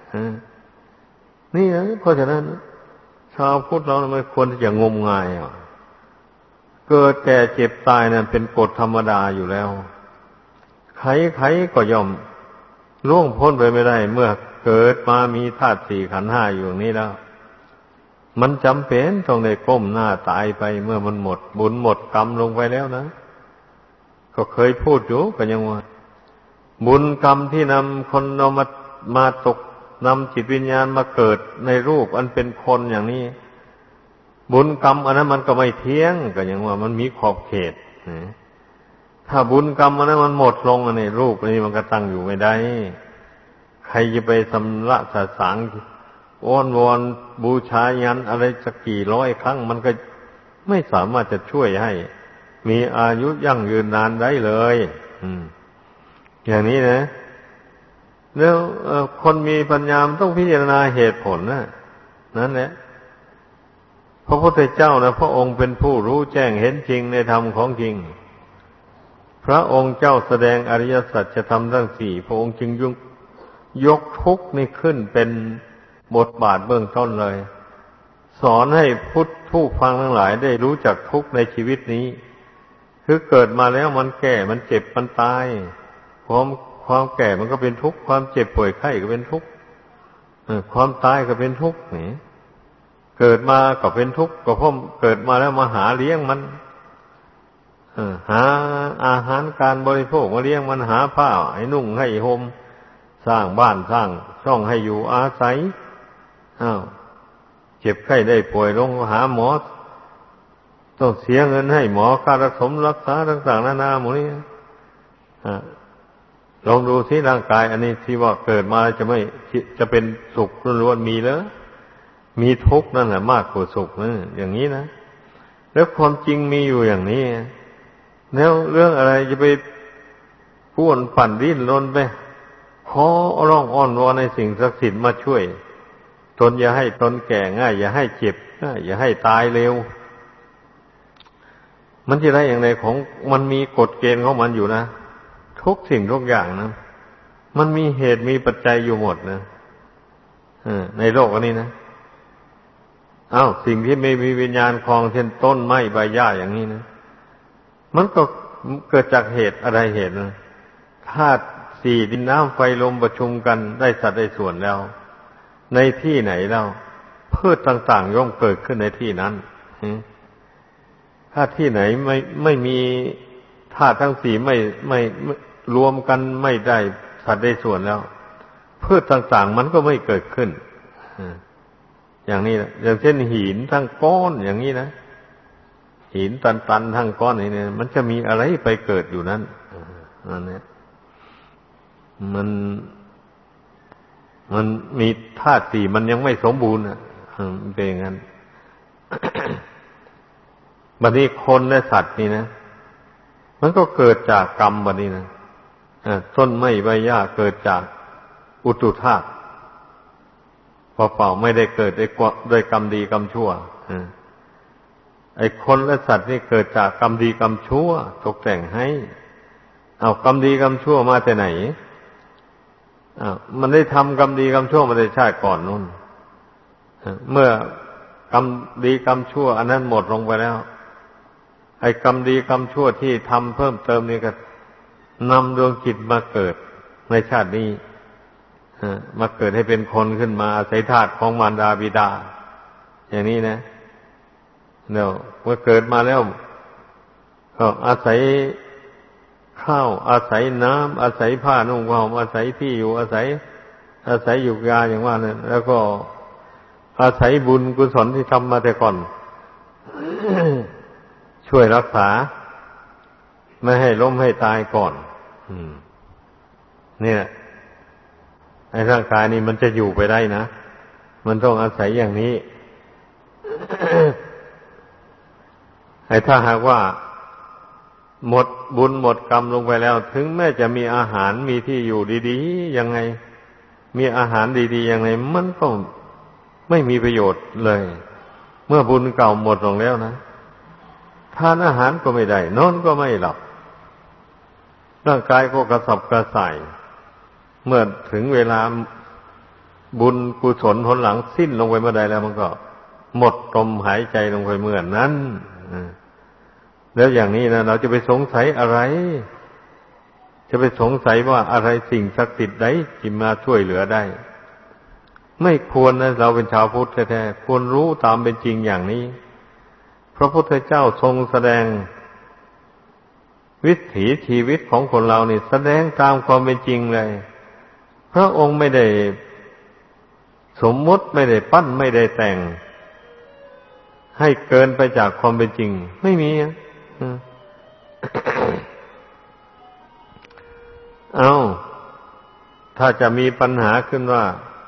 Speaker 1: นี่นะเพราะฉะนั้นชาวพุทธเราไม่ควรที่จะงมงายเกิดแก่เจ็บตายนั้นเป็นกฎธรรมดาอยู่แล้วใครๆก็ย่อมล่วงพ้นไปไม่ได้เมื่อเกิดมามีธาตุสี่ขันธ์ห้าอยู่นี้แล้วมันจำเป็นต้องได้ก้มหน้าตายไปเมื่อมันหมดบุญหมดกรรมลงไปแล้วนะก็เคยพูดอยู่ก็ยังว่าบุญกรรมที่นำคนเรามาตกนำจิตวิญญาณมาเกิดในรูปอันเป็นคนอย่างนี้บุญกรรมอันนั้นมันก็ไม่เที่ยงก็ยังว่ามันมีขอบเขตถ้าบุญกรรมอันนั้นมันหมดลงในรูปนี้มันก็ตั้งอยู่ไม่ได้ใครจะไปสำละสะสางอ้อนวอนบูชายันอะไรสักกี่ร้อยครั้งมันก็ไม่สามารถจะช่วยให้มีอายุยั่งยืนนานได้เลยอย่างนี้นะแล้วคนมีปัญญาต้องพิจารณาเหตุผลนั่นแหละพระพุทธเจ้านะพระองค์เป็นผู้รู้แจ้งเห็นจริงในธรรมของจริงพระองค์เจ้าแสดงอริยสัจธรรมทั้งสี่พระองค์จึงยกทุกข์นี่ขึ้นเป็นบทบาทเบื้องต้นเลยสอนให้ผู้ฟังทั้งหลายได้รู้จักทุกข์ในชีวิตนี้คือเกิดมาแล้วมันแก่มันเจ็บมันตายความแก่มันก็เป็นทุกข์ความเจ็บป่วยไข้ก็เป็นทุกข์ความตายก็เป็นทุกข์นี่เกิดมาก็เป็นทุกข์ก็เพราะเกิดมาแล้วมาหาเลี้ยงมันหาอาหารการบริโภคมาเลี้ยงมันหาผ้าให้นุ่งให้ห่มสร้างบ้านสร้างช่องให้อยู่อาศัยเจ็บไข้ได้ป่วยลงหาหมอต้องเสียเงินให้หมอค่ารักษาต่างๆนานาหมดนี้ลองดูสิร่างกายอันนี้ที่ว่าเกิดมาจะเป็นสุขล้วนๆมีแล้วมีทุกข์นั่นแหละมากกว่าสุขนะอย่างนี้นะแล้วความจริงมีอยู่อย่างนี้แล้วเรื่องอะไรจะไปป้วนปั่นดิ้นรนไปขอร้องอ้อนวอนในสิ่งศักดิ์สิทธิ์มาช่วยตนอย่าให้ตนแก่ง่ายอย่าให้เจ็บง่ายอย่าให้ตายเร็วมันจะได้อย่างไรของมันมีกฎเกณฑ์ของมันอยู่นะทุกสิ่งทุกอย่างนะมันมีเหตุมีปัจจัยอยู่หมดนะในโลกอันนี้นะสิ่งที่ไม่มีวิญญาณครองเช่นต้นไม้ใบหญ้าอย่างนี้นะมันก็เกิดจากเหตุอะไรเหตุนะธาตุสี่ดินน้ำไฟลมประชุมกันได้สัดได้ส่วนแล้วในที่ไหนแล้วพืชต่างๆย่อมเกิดขึ้นในที่นั้นถ้าที่ไหนไม่มีธาตุทั้งสี่ไม่รวมกันไม่ได้สัดได้ส่วนแล้วพืชต่างๆมันก็ไม่เกิดขึ้นอย่างนี้นะอย่างเช่นหินทั้งก้อนอย่างนี้นะหินตันๆทั้งก้อนนี่เนี่ยมันจะมีอะไรไปเกิดอยู่นั้นนั่นเนี่ยมันมีธาตุสี่มันยังไม่สมบูรณ์เป็นอย่างนั้น บัดนี้คนและสัตว์นี่นะมันก็เกิดจากกรรมบัดนี้นะต้นไม้ใบหญ้าเกิดจากอุตุธาตุเปล่าๆไม่ได้เกิดด้วยกรรมดีกรรมชั่วไอ้คนและสัตว์นี่เกิดจากกรรมดีกรรมชั่วตกแต่งให้กรรมดีกรรมชั่วมาแต่ไหนมันได้ทำกรรมดีกรรมชั่วมาในชาติก่อนนู่นเมื่อกรรมดีกรรมชั่วอันนั้นหมดลงไปแล้วไอ้กรรมดีกรรมชั่วที่ทำเพิ่มเติมนี่ก็นำดวงจิตมาเกิดในชาตินี้มาเกิดให้เป็นคนขึ้นมาอาศัยธาตุของมารดาบิดาอย่างนี้นะเดี๋ยวเมื่อเกิดมาแล้วก็อาศัยข้าวอาศัยน้ำอาศัยผ้านุ่งห่มอาศัยที่อยู่อาศัยอยู่ยาอย่างว่านั้นแล้วก็อาศัยบุญกุศลที่ทำมาแต่ก่อน ช่วยรักษาไม่ให้ล้มให้ตายก่อนเนี่ยไอ้ร่างกายนี้มันจะอยู่ไปได้นะมันต้องอาศัยอย่างนี้ ไอ้ถ้าหากว่าหมดบุญหมดกรรมลงไปแล้วถึงแม้จะมีอาหารมีที่อยู่ดีๆยังไงมีอาหารดีๆยังไงมันก็ไม่มีประโยชน์เลยเมื่อบุญเก่าหมดลงแล้วนะทานอาหารก็ไม่ได้นอนก็ไม่หลับร่างกายก็กระสับกระส่ายเมื่อถึงเวลาบุญกุศลผลหลังสิ้นลงไปเมื่อใดแล้วมันก็หมดลมหายใจลงไปเมื่อนั้นแล้วอย่างนี้นะเราจะไปสงสัยอะไรจะไปสงสัยว่าอะไรสิ่งศักดิ์สิทธิ์ใดที่มาช่วยเหลือได้ไม่ควรนะเราเป็นชาวพุทธแท้ๆควรรู้ตามเป็นจริงอย่างนี้พระพุทธเจ้าทรงแสดงวิถีชีวิตของคนเรานี่แสดงตามความเป็นจริงเลยพระองค์ไม่ได้สมมุติไม่ได้ปั้นไม่ได้แต่งให้เกินไปจากความเป็นจริงไม่มีถ้าจะมีปัญหาขึ้นว่า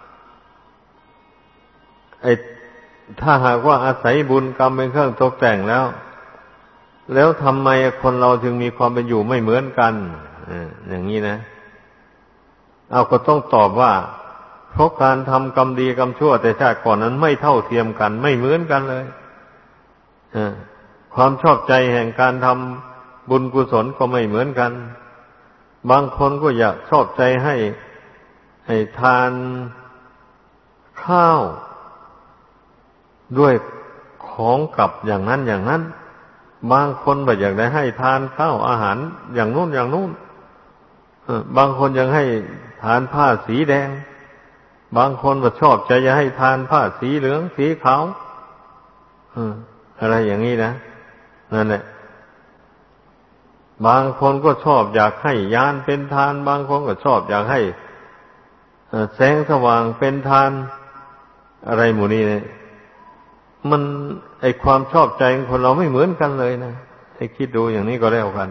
Speaker 1: ถ้าหากว่าอาศัยบุญกรรมเป็นเครื่องตกแต่งแล้วทำไมคนเราจึงมีความเป็นอยู่ไม่เหมือนกันอย่างนี้นะก็ต้องตอบว่าเพราะการทำกรรมดีกรรมชั่วแต่ชาติก่อนนั้นไม่เท่าเทียมกันไม่เหมือนกันเลยความชอบใจแห่งการทำบุญกุศลก็ไม่เหมือนกันบางคนก็อยากชอบใจให้ทานข้าวด้วยของกับอย่างนั้นอย่างนั้นบางคนแบบอยากได้ให้ทานข้าวอาหารอย่างนู้นอย่างนู้นบางคนยังให้ทานผ้าสีแดงบางคนก็ชอบใจจะให้ทานผ้าสีเหลืองสีขาวอะไรอย่างนี้นะนั่นแหละบางคนก็ชอบอยากให้ยานเป็นทานบางคนก็ชอบอยากให้แสงสว่างเป็นทานอะไรหมู่นี้เนี่ยมันไอความชอบใจของคนเราไม่เหมือนกันเลยนะให้คิดดูอย่างนี้ก็แล้วกัน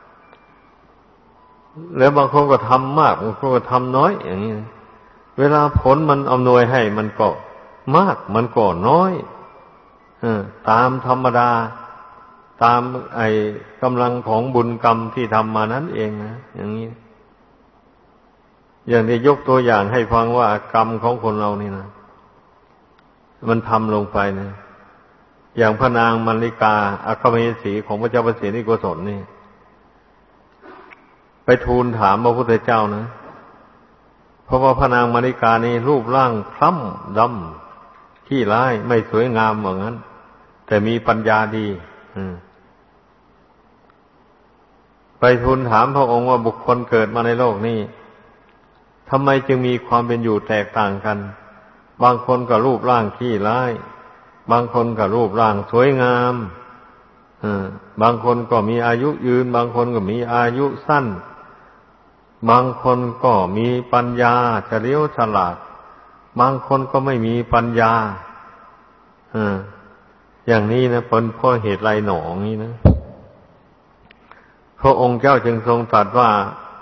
Speaker 1: แล้วบางคนก็ทำมากบางคนก็ทำน้อยอย่างนี้เวลาผลมันอำนวยให้มันก็มากมันก็น้อยตามธรรมดาตามไอ้กำลังของบุญกรรมที่ทำมานั้นเองนะอย่างนี้อย่างที่ยกตัวอย่างให้ฟังว่ากรรมของคนเรานี่นะมันทำลงไปนะอย่างพระนางมัลลิกาอัครมเหสีของพระเจ้าประเสริฐโกศลนี่ไปทูลถามพระพุทธเจ้านะเพราะว่าพระนางมัลลิกานี่รูปร่างคล้ำดำขี้ร้ายไม่สวยงามเหมือนนั้นแต่มีปัญญาดีไปทูลถามพระองค์ว่าบุคคลเกิดมาในโลกนี้ทำไมจึงมีความเป็นอยู่แตกต่างกันบางคนก็รูปร่างขี้ร้ายบางคนก็รูปร่างสวยงามบางคนก็มีอายุยืนบางคนก็มีอายุสั้นบางคนก็มีปัญญาเฉลียวฉลาดบางคนก็ไม่มีปัญญาอย่างนี้นะเป็นเพราะเหตุไรหนอนี้นะพระองค์เจ้าจึงทรงตรัสว่า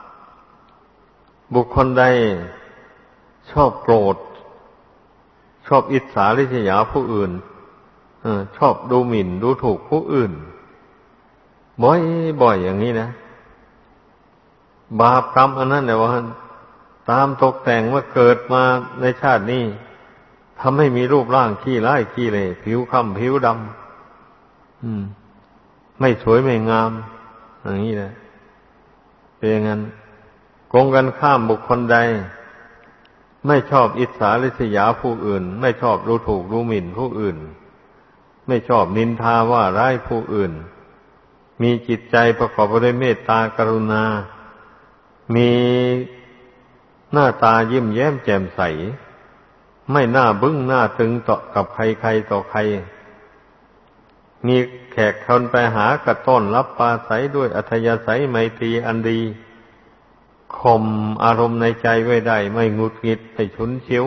Speaker 1: บุคคลใดชอบโกรธชอบอิจฉาริษยาผู้อื่นชอบดูหมิ่นดูถูกผู้อื่นบ่อยอย่างนี้นะบาปกรรมอันนั้นแหละว่าตามตกแต่งว่าเกิดมาในชาตินี้ทำให้มีรูปร่างขี้ร้ายขี้เหร่ผิวคล้ำผิวดำไม่สวยไม่งามอย่างนี้นะเป็นอย่างนั้นกงกันข้ามบุคคลใดไม่ชอบอิจฉาริษยาผู้อื่นไม่ชอบดูถูกดูหมิ่นผู้อื่นไม่ชอบนินทาว่าร้ายผู้อื่นมีจิตใจประกอบไปด้วยเมตตากรุณามีหน้าตายิ้มแย้มแจ่มใสไม่หน้าบึ้งหน้าตึงต่อกับใครต่อใครมีแขกคนไปหากระต้อนรับปราศัยด้วยอัธยาศัยไมตรีอันดีข่มอารมณ์ในใจไว้ได้ไม่หงุดหงิดไม่ฉุนเฉียว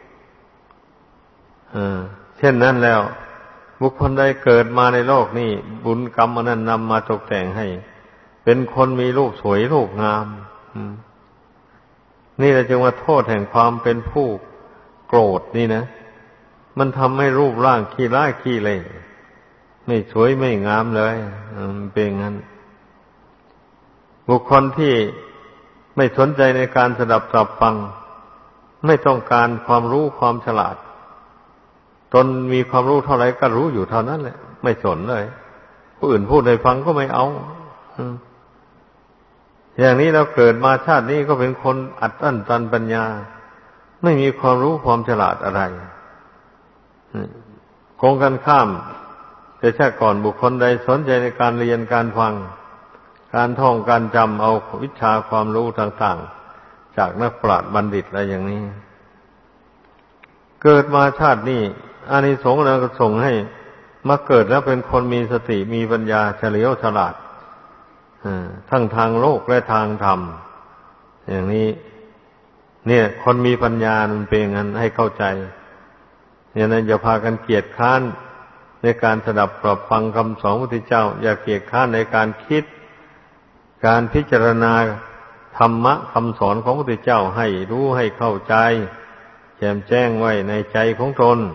Speaker 1: เช่นนั้นแล้วบุคคลใดเกิดมาในโลกนี้บุญกรรมอันนั้นนำมาตกแต่งให้เป็นคนมีรูปสวยรูปงามนี่แหละจึงว่าโทษแห่งความเป็นผู้โกรธนี่นะมันทำให้รูปร่างขี้ร้ายขี้เหร่ไม่สวยไม่งามเลยเป็นงั้นบุคคลที่ไม่สนใจในการสดับตรับฟังไม่ต้องการความรู้ความฉลาดตนมีความรู้เท่าไหร่ก็รู้อยู่เท่านั้นแหละไม่สนเลยผู้อื่นพูดให้ฟังก็ไม่เอาอย่างนี้เราเกิดมาชาตินี้ก็เป็นคนอัดอั้นตันปัญญาไม่มีความรู้ความฉลาดอะไรคงกันข้ามแต่ชาติก่อนบุคคลใดสนใจในการเรียนการฟังการท่องการจำเอาวิชาความรู้ต่างๆจากนักปราชญ์บัณฑิตอะไรอย่างนี้เกิดมาชาตินี้อานิสงส์นั้นก็ส่งให้มาเกิดแล้วเป็นคนมีสติมีปัญญาเฉลียวฉลาดทั้งทางโลกและทางธรรมอย่างนี้เนี่ยคนมีปัญญามันเป็นงั้นให้เข้าใจอย่างนั้นอย่าพากันเกียจคร้านในการสดับปรับฟังคำสอนพระพุทธเจ้าอย่าเกียจคร้านในการคิดการพิจารณาธรรมะคำสอนของพระพุทธเจ้าให้รู้ให้เข้าใจแจ่มแจ้งไว้ในใจของตน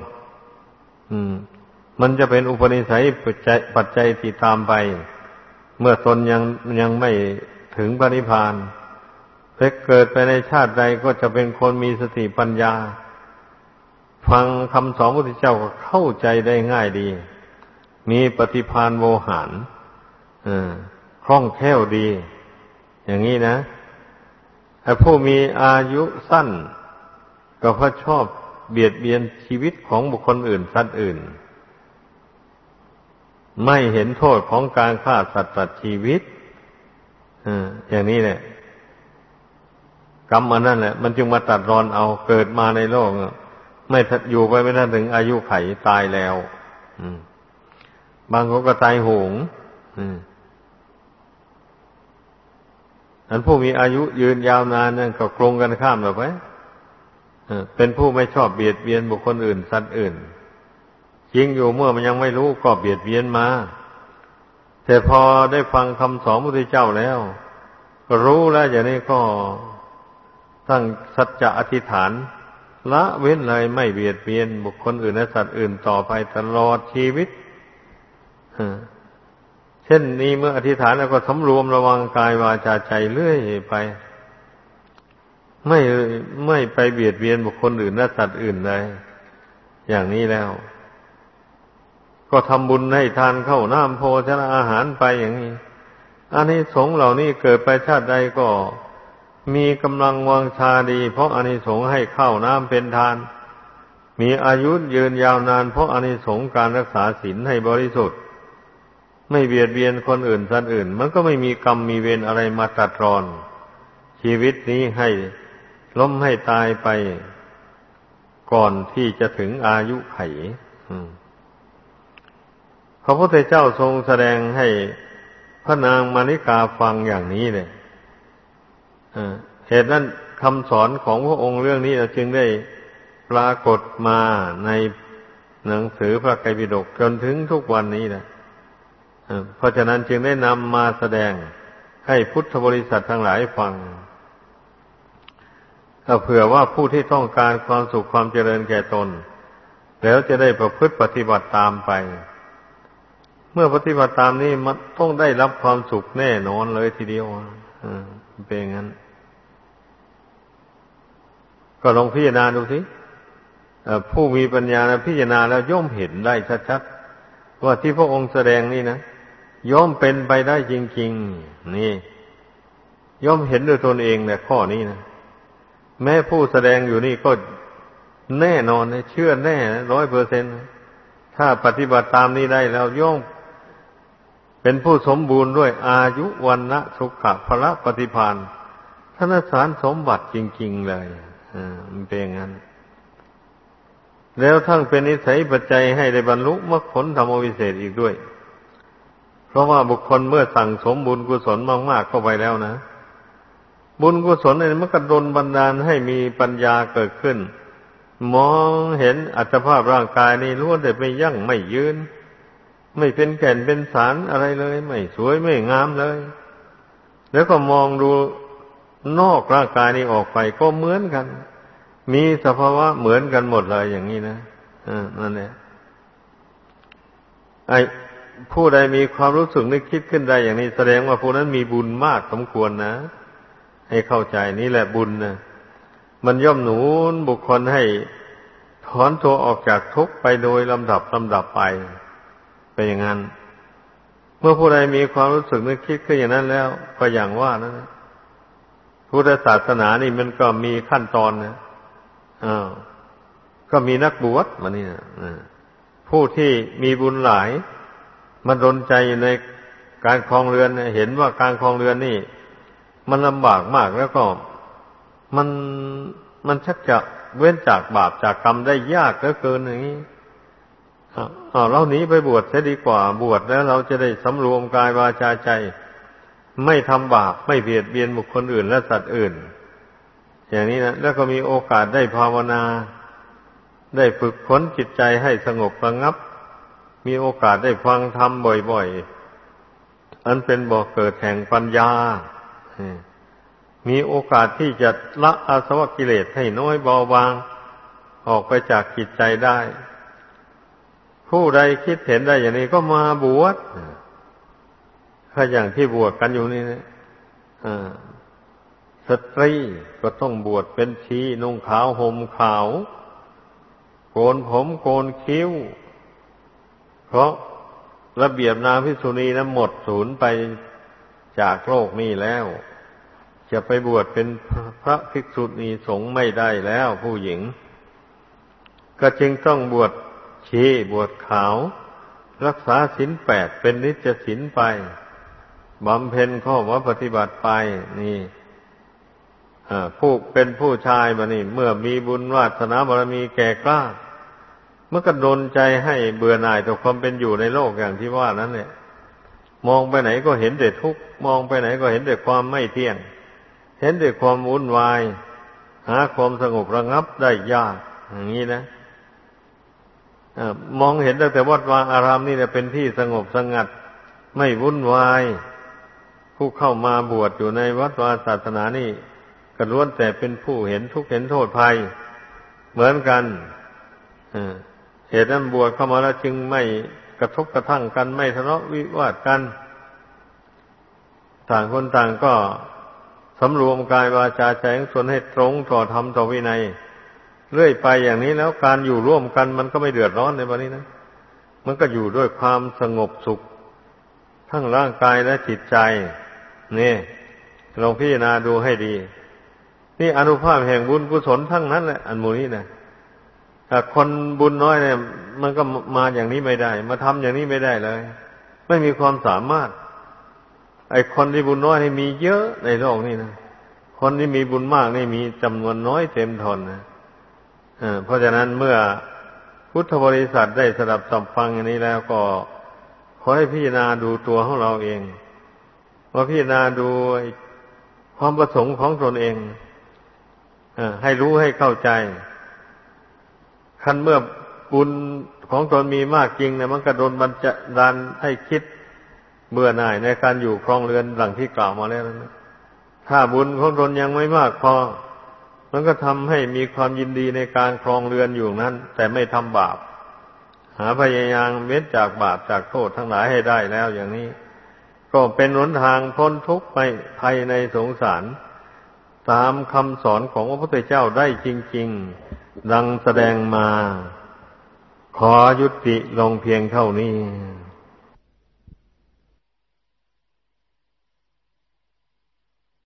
Speaker 1: มันจะเป็นอุปนิสัยปัจจัยที่ตามไปเมื่อตนยังไม่ถึงพระนิพพานเกิดไปในชาติใดก็จะเป็นคนมีสติปัญญาฟังคำสอนพระพุทธเจ้าก็เข้าใจได้ง่ายดีมีปฏิภาณโวหารคล่องแคล่วดีอย่างนี้นะแต่ผู้มีอายุสั้นก็เพราะชอบเบียดเบียนชีวิตของบุคคลอื่นสัตว์อื่นไม่เห็นโทษของการฆ่าสัตว์ตัดชีวิตอย่างนี้แหละกรรมอันนั้นแหละมันจึงมาตัดรอนเอาเกิดมาในโลกไม่อยู่ไปไม่ทันถึงอายุไขตายแล้วบางคนก็ตายโหงอันผู้มีอายุยืนยาวนานนั่นก็ตรงกันข้ามแบบไหมเป็นผู้ไม่ชอบเบียดเบียนบุคคลอื่นสัตว์อื่นจริงอยู่เมื่อมันยังไม่รู้ก็เบียดเบียนมาแต่พอได้ฟังคำสอนพระพุทธเจ้าแล้วก็รู้แล้วอย่างนี้ก็ตั้งสัจจะอธิษฐานละเว้นเลยไม่เบียดเบียนบุคคลอื่นและสัตว์อื่นต่อไปตลอดชีวิตเช่นนี้เมื่ออธิษฐานแล้วก็สำรวมระวังกายวาจาใจเรื่อยไปไม่ไปเบียดเบียนบุคคลอื่นและสัตว์อื่นเลยอย่างนี้แล้วก็ทำบุญให้ทานข้าวน้ำโภชนะอาหารไปอย่างนี้อานิสงส์เหล่านี้เกิดไปชาติใดก็มีกำลังวังชาดีเพราะอานิสงส์ให้ข้าวน้ำเป็นทานมีอายุยืนยาวนานเพราะอานิสงส์การรักษาศีลให้บริสุทธิ์ไม่เบียดเบียนคนอื่นสัตว์อื่นมันก็ไม่มีกรรมมีเวรอะไรมาตัดรอนชีวิตนี้ให้ล้มให้ตายไปก่อนที่จะถึงอายุไขพระพุทธเจ้าทรงแสดงให้พระนางมาริกาฟังอย่างนี้เลยเหตุนั้นคำสอนของพระองค์เรื่องนี้จึงได้ปรากฏมาในหนังสือพระไตรปิฎกจนถึงทุกวันนี้นะเพราะฉะนั้นจึงได้นำมาแสดงให้พุทธบริษัททั้งหลายฟังเผื่อว่าผู้ที่ต้องการความสุขความเจริญแก่ตนแล้วจะได้ประพฤติปฏิบัติตามไปเมื่อปฏิบัติตามนี้มันต้องได้รับความสุขแน่นอนเลยทีเดียวเป็นอย่างนั้นก็ลองพิจารณาดูสิผู้มีปัญญาพิจารณาแล้วย่อมเห็นได้ชัดๆว่าที่พระองค์แสดงนี่นะย่อมเป็นไปได้จริงๆนี่ย่อมเห็นด้วยตนเองแหละข้อนี้นะแม้ผู้แสดงอยู่นี่ก็แน่นอนเชื่อแน่ 100%ถ้าปฏิบัติตามนี้ได้แล้วย่อมเป็นผู้สมบูรณ์ด้วยอายุวันนะสุขะพละปฏิภาณธนสารสมบัติจริงๆเลยมันเป็นอย่างนั้นแล้วทั้งเป็นนิสัยปัจจัยให้ได้บรรลุมรรคผลธรรมวิเศษอีกด้วยเพราะว่าบุคคลเมื่อสั่งสมบุญกุศลมากๆเข้าไปแล้วนะบุญกุศลเนี่ยมันก็ดลบันดาลให้มีปัญญาเกิดขึ้นมองเห็นอัตภาพร่างกายนี้ล้วนแต่ไม่ยั่งไม่ยืนไม่เป็นแก่นเป็นสารอะไรเลยไม่สวยไม่งามเลยแล้วก็มองดูนอกร่างกายนี้ออกไปก็เหมือนกันมีสภาวะเหมือนกันหมดเลยอย่างนี้นะนั่นแหละผู้ใดมีความรู้สึกนึกคิดขึ้นได้อย่างนี้แสดงว่าผู้นั้นมีบุญมากสมควรนะให้เข้าใจนี่แหละบุญนะมันย่อมหนุนบุคคลให้ถอนตัวออกจากทุกข์ไปโดยลำดับไปเป็นอย่างนั้นเมื่อผู้ใดมีความรู้สึกนึกคิดขึ้นอย่างนั้นแล้วก็อย่างว่านะพุทธศาสนานี่มันก็มีขั้นตอนนะก็มีนักบวชมานี่นะผู้ที่มีบุญหลายมันดลใจในการครองเรือนเห็นว่าการครองเรือนนี่มันลำบากมากแล้วก็มันชักจะเว้นจากบาปจากกรรมได้ยากเหลือเกินอย่างนี้เราหนีไปบวชเสียดีกว่าบวชแล้วเราจะได้สำรวมกายวาจาใจไม่ทำบาปไม่เบียดเบียนบุคคลอื่นและสัตว์อื่นอย่างนี้นะแล้วก็มีโอกาสได้ภาวนาได้ฝึกฝนจิตใจให้สงบระงับมีโอกาสได้ฟังธรรมบ่อยๆอันเป็นบ่อเกิดแห่งปัญญามีโอกาสที่จะละอาสวะกิเลสให้น้อยเบาบางออกไปจากจิตใจได้ผู้ใดคิดเห็นได้อย่างนี้ก็มาบวชถ้าอย่างที่บวชกันอยู่นี่นะสตรีก็ต้องบวชเป็นชีนุ่งขาวห่มขาวโกนผมโกนคิ้วเพราะระเบียบนางภิกษุณีนั้นหมดสูญไปจากโลกนี้แล้วจะไปบวชเป็นพระภิกษุณีสงฆ์ไม่ได้แล้วผู้หญิงก็จึงต้องบวชชีบวชขาวรักษาศีล 8เป็นนิจศีลไปบำเพ็ญข้อวัดปฏิบัติไปนี่ผู้เป็นผู้ชายมานี่เมื่อมีบุญวาสนาบารมีแก่กล้าเมื่อก็ดลใจให้เบื่อหน่ายต่อความเป็นอยู่ในโลกอย่างที่ว่านั้นเนี่ยมองไปไหนก็เห็นแต่ทุกข์มองไปไหนก็เห็นแต่ความไม่เที่ยงเห็นแต่ความวุ่นวายหาความสงบระงับได้ยากอย่างนี้นะมองเห็นแต่วัดวาอารามนี่แหละเป็นที่สงบสงัดไม่วุ่นวายผู้เข้ามาบวชอยู่ในวัดวาศาสนานี่ก็ล้วนแต่เป็นผู้เห็นทุกข์เห็นโทษภัยเหมือนกันเหตุนั้นบวชเข้ามาแล้วจึงไม่กระทบกระทั่งกันไม่ทะเลาะวิวาทกันต่างคนต่างก็สำรวมกายวาจาใจของตนให้ตรงต่อธรรมต่อวินัยเรื่อยไปอย่างนี้แล้วการอยู่ร่วมกันมันก็ไม่เดือดร้อนในวันนี้นะมันก็อยู่ด้วยความสงบสุขทั้งร่างกายและจิตใจนี่ลองพิจารณาดูให้ดีนี่อานุภาพแห่งบุญกุศลทั้งนั้นแหละอันหมู่นี้นะแต่คนบุญน้อยเนี่ยมันก็มาอย่างนี้ไม่ได้มาทำอย่างนี้ไม่ได้เลยไม่มีความสามารถไอ้คนที่บุญน้อยนี่มีเยอะในโลกนี้นะคนที่มีบุญมากนี่มีจำนวนน้อยเต็มทนนะเพราะฉะนั้นเมื่อพุทธบริษัทได้สดับสัมฟังอย่างนี้แล้วก็ขอให้พิจารณาดูตัวของเราเองว่าพิจารณาดูความประสงค์ของตนเองให้รู้ให้เข้าใจคันเมื่อบุญของตนมีมากจริงเนี่ยมันก็โดนบันดาลให้คิดเบื่อหน่ายในการอยู่ครองเรือนดังที่กล่าวมาแล้วนะถ้าบุญของตนยังไม่มากพอมันก็ทำให้มีความยินดีในการครองเรือนอยู่นั้นแต่ไม่ทำบาปหาพยายามเว้นจากบาปจากโทษทั้งหลายให้ได้แล้วอย่างนี้ก็เป็นหนทางพ้นทุกข์ไปภายในสงสารตามคำสอนของพระพุทธเจ้าได้จริงๆดังแสดงมาขอยุติลงเพียงเท่านี้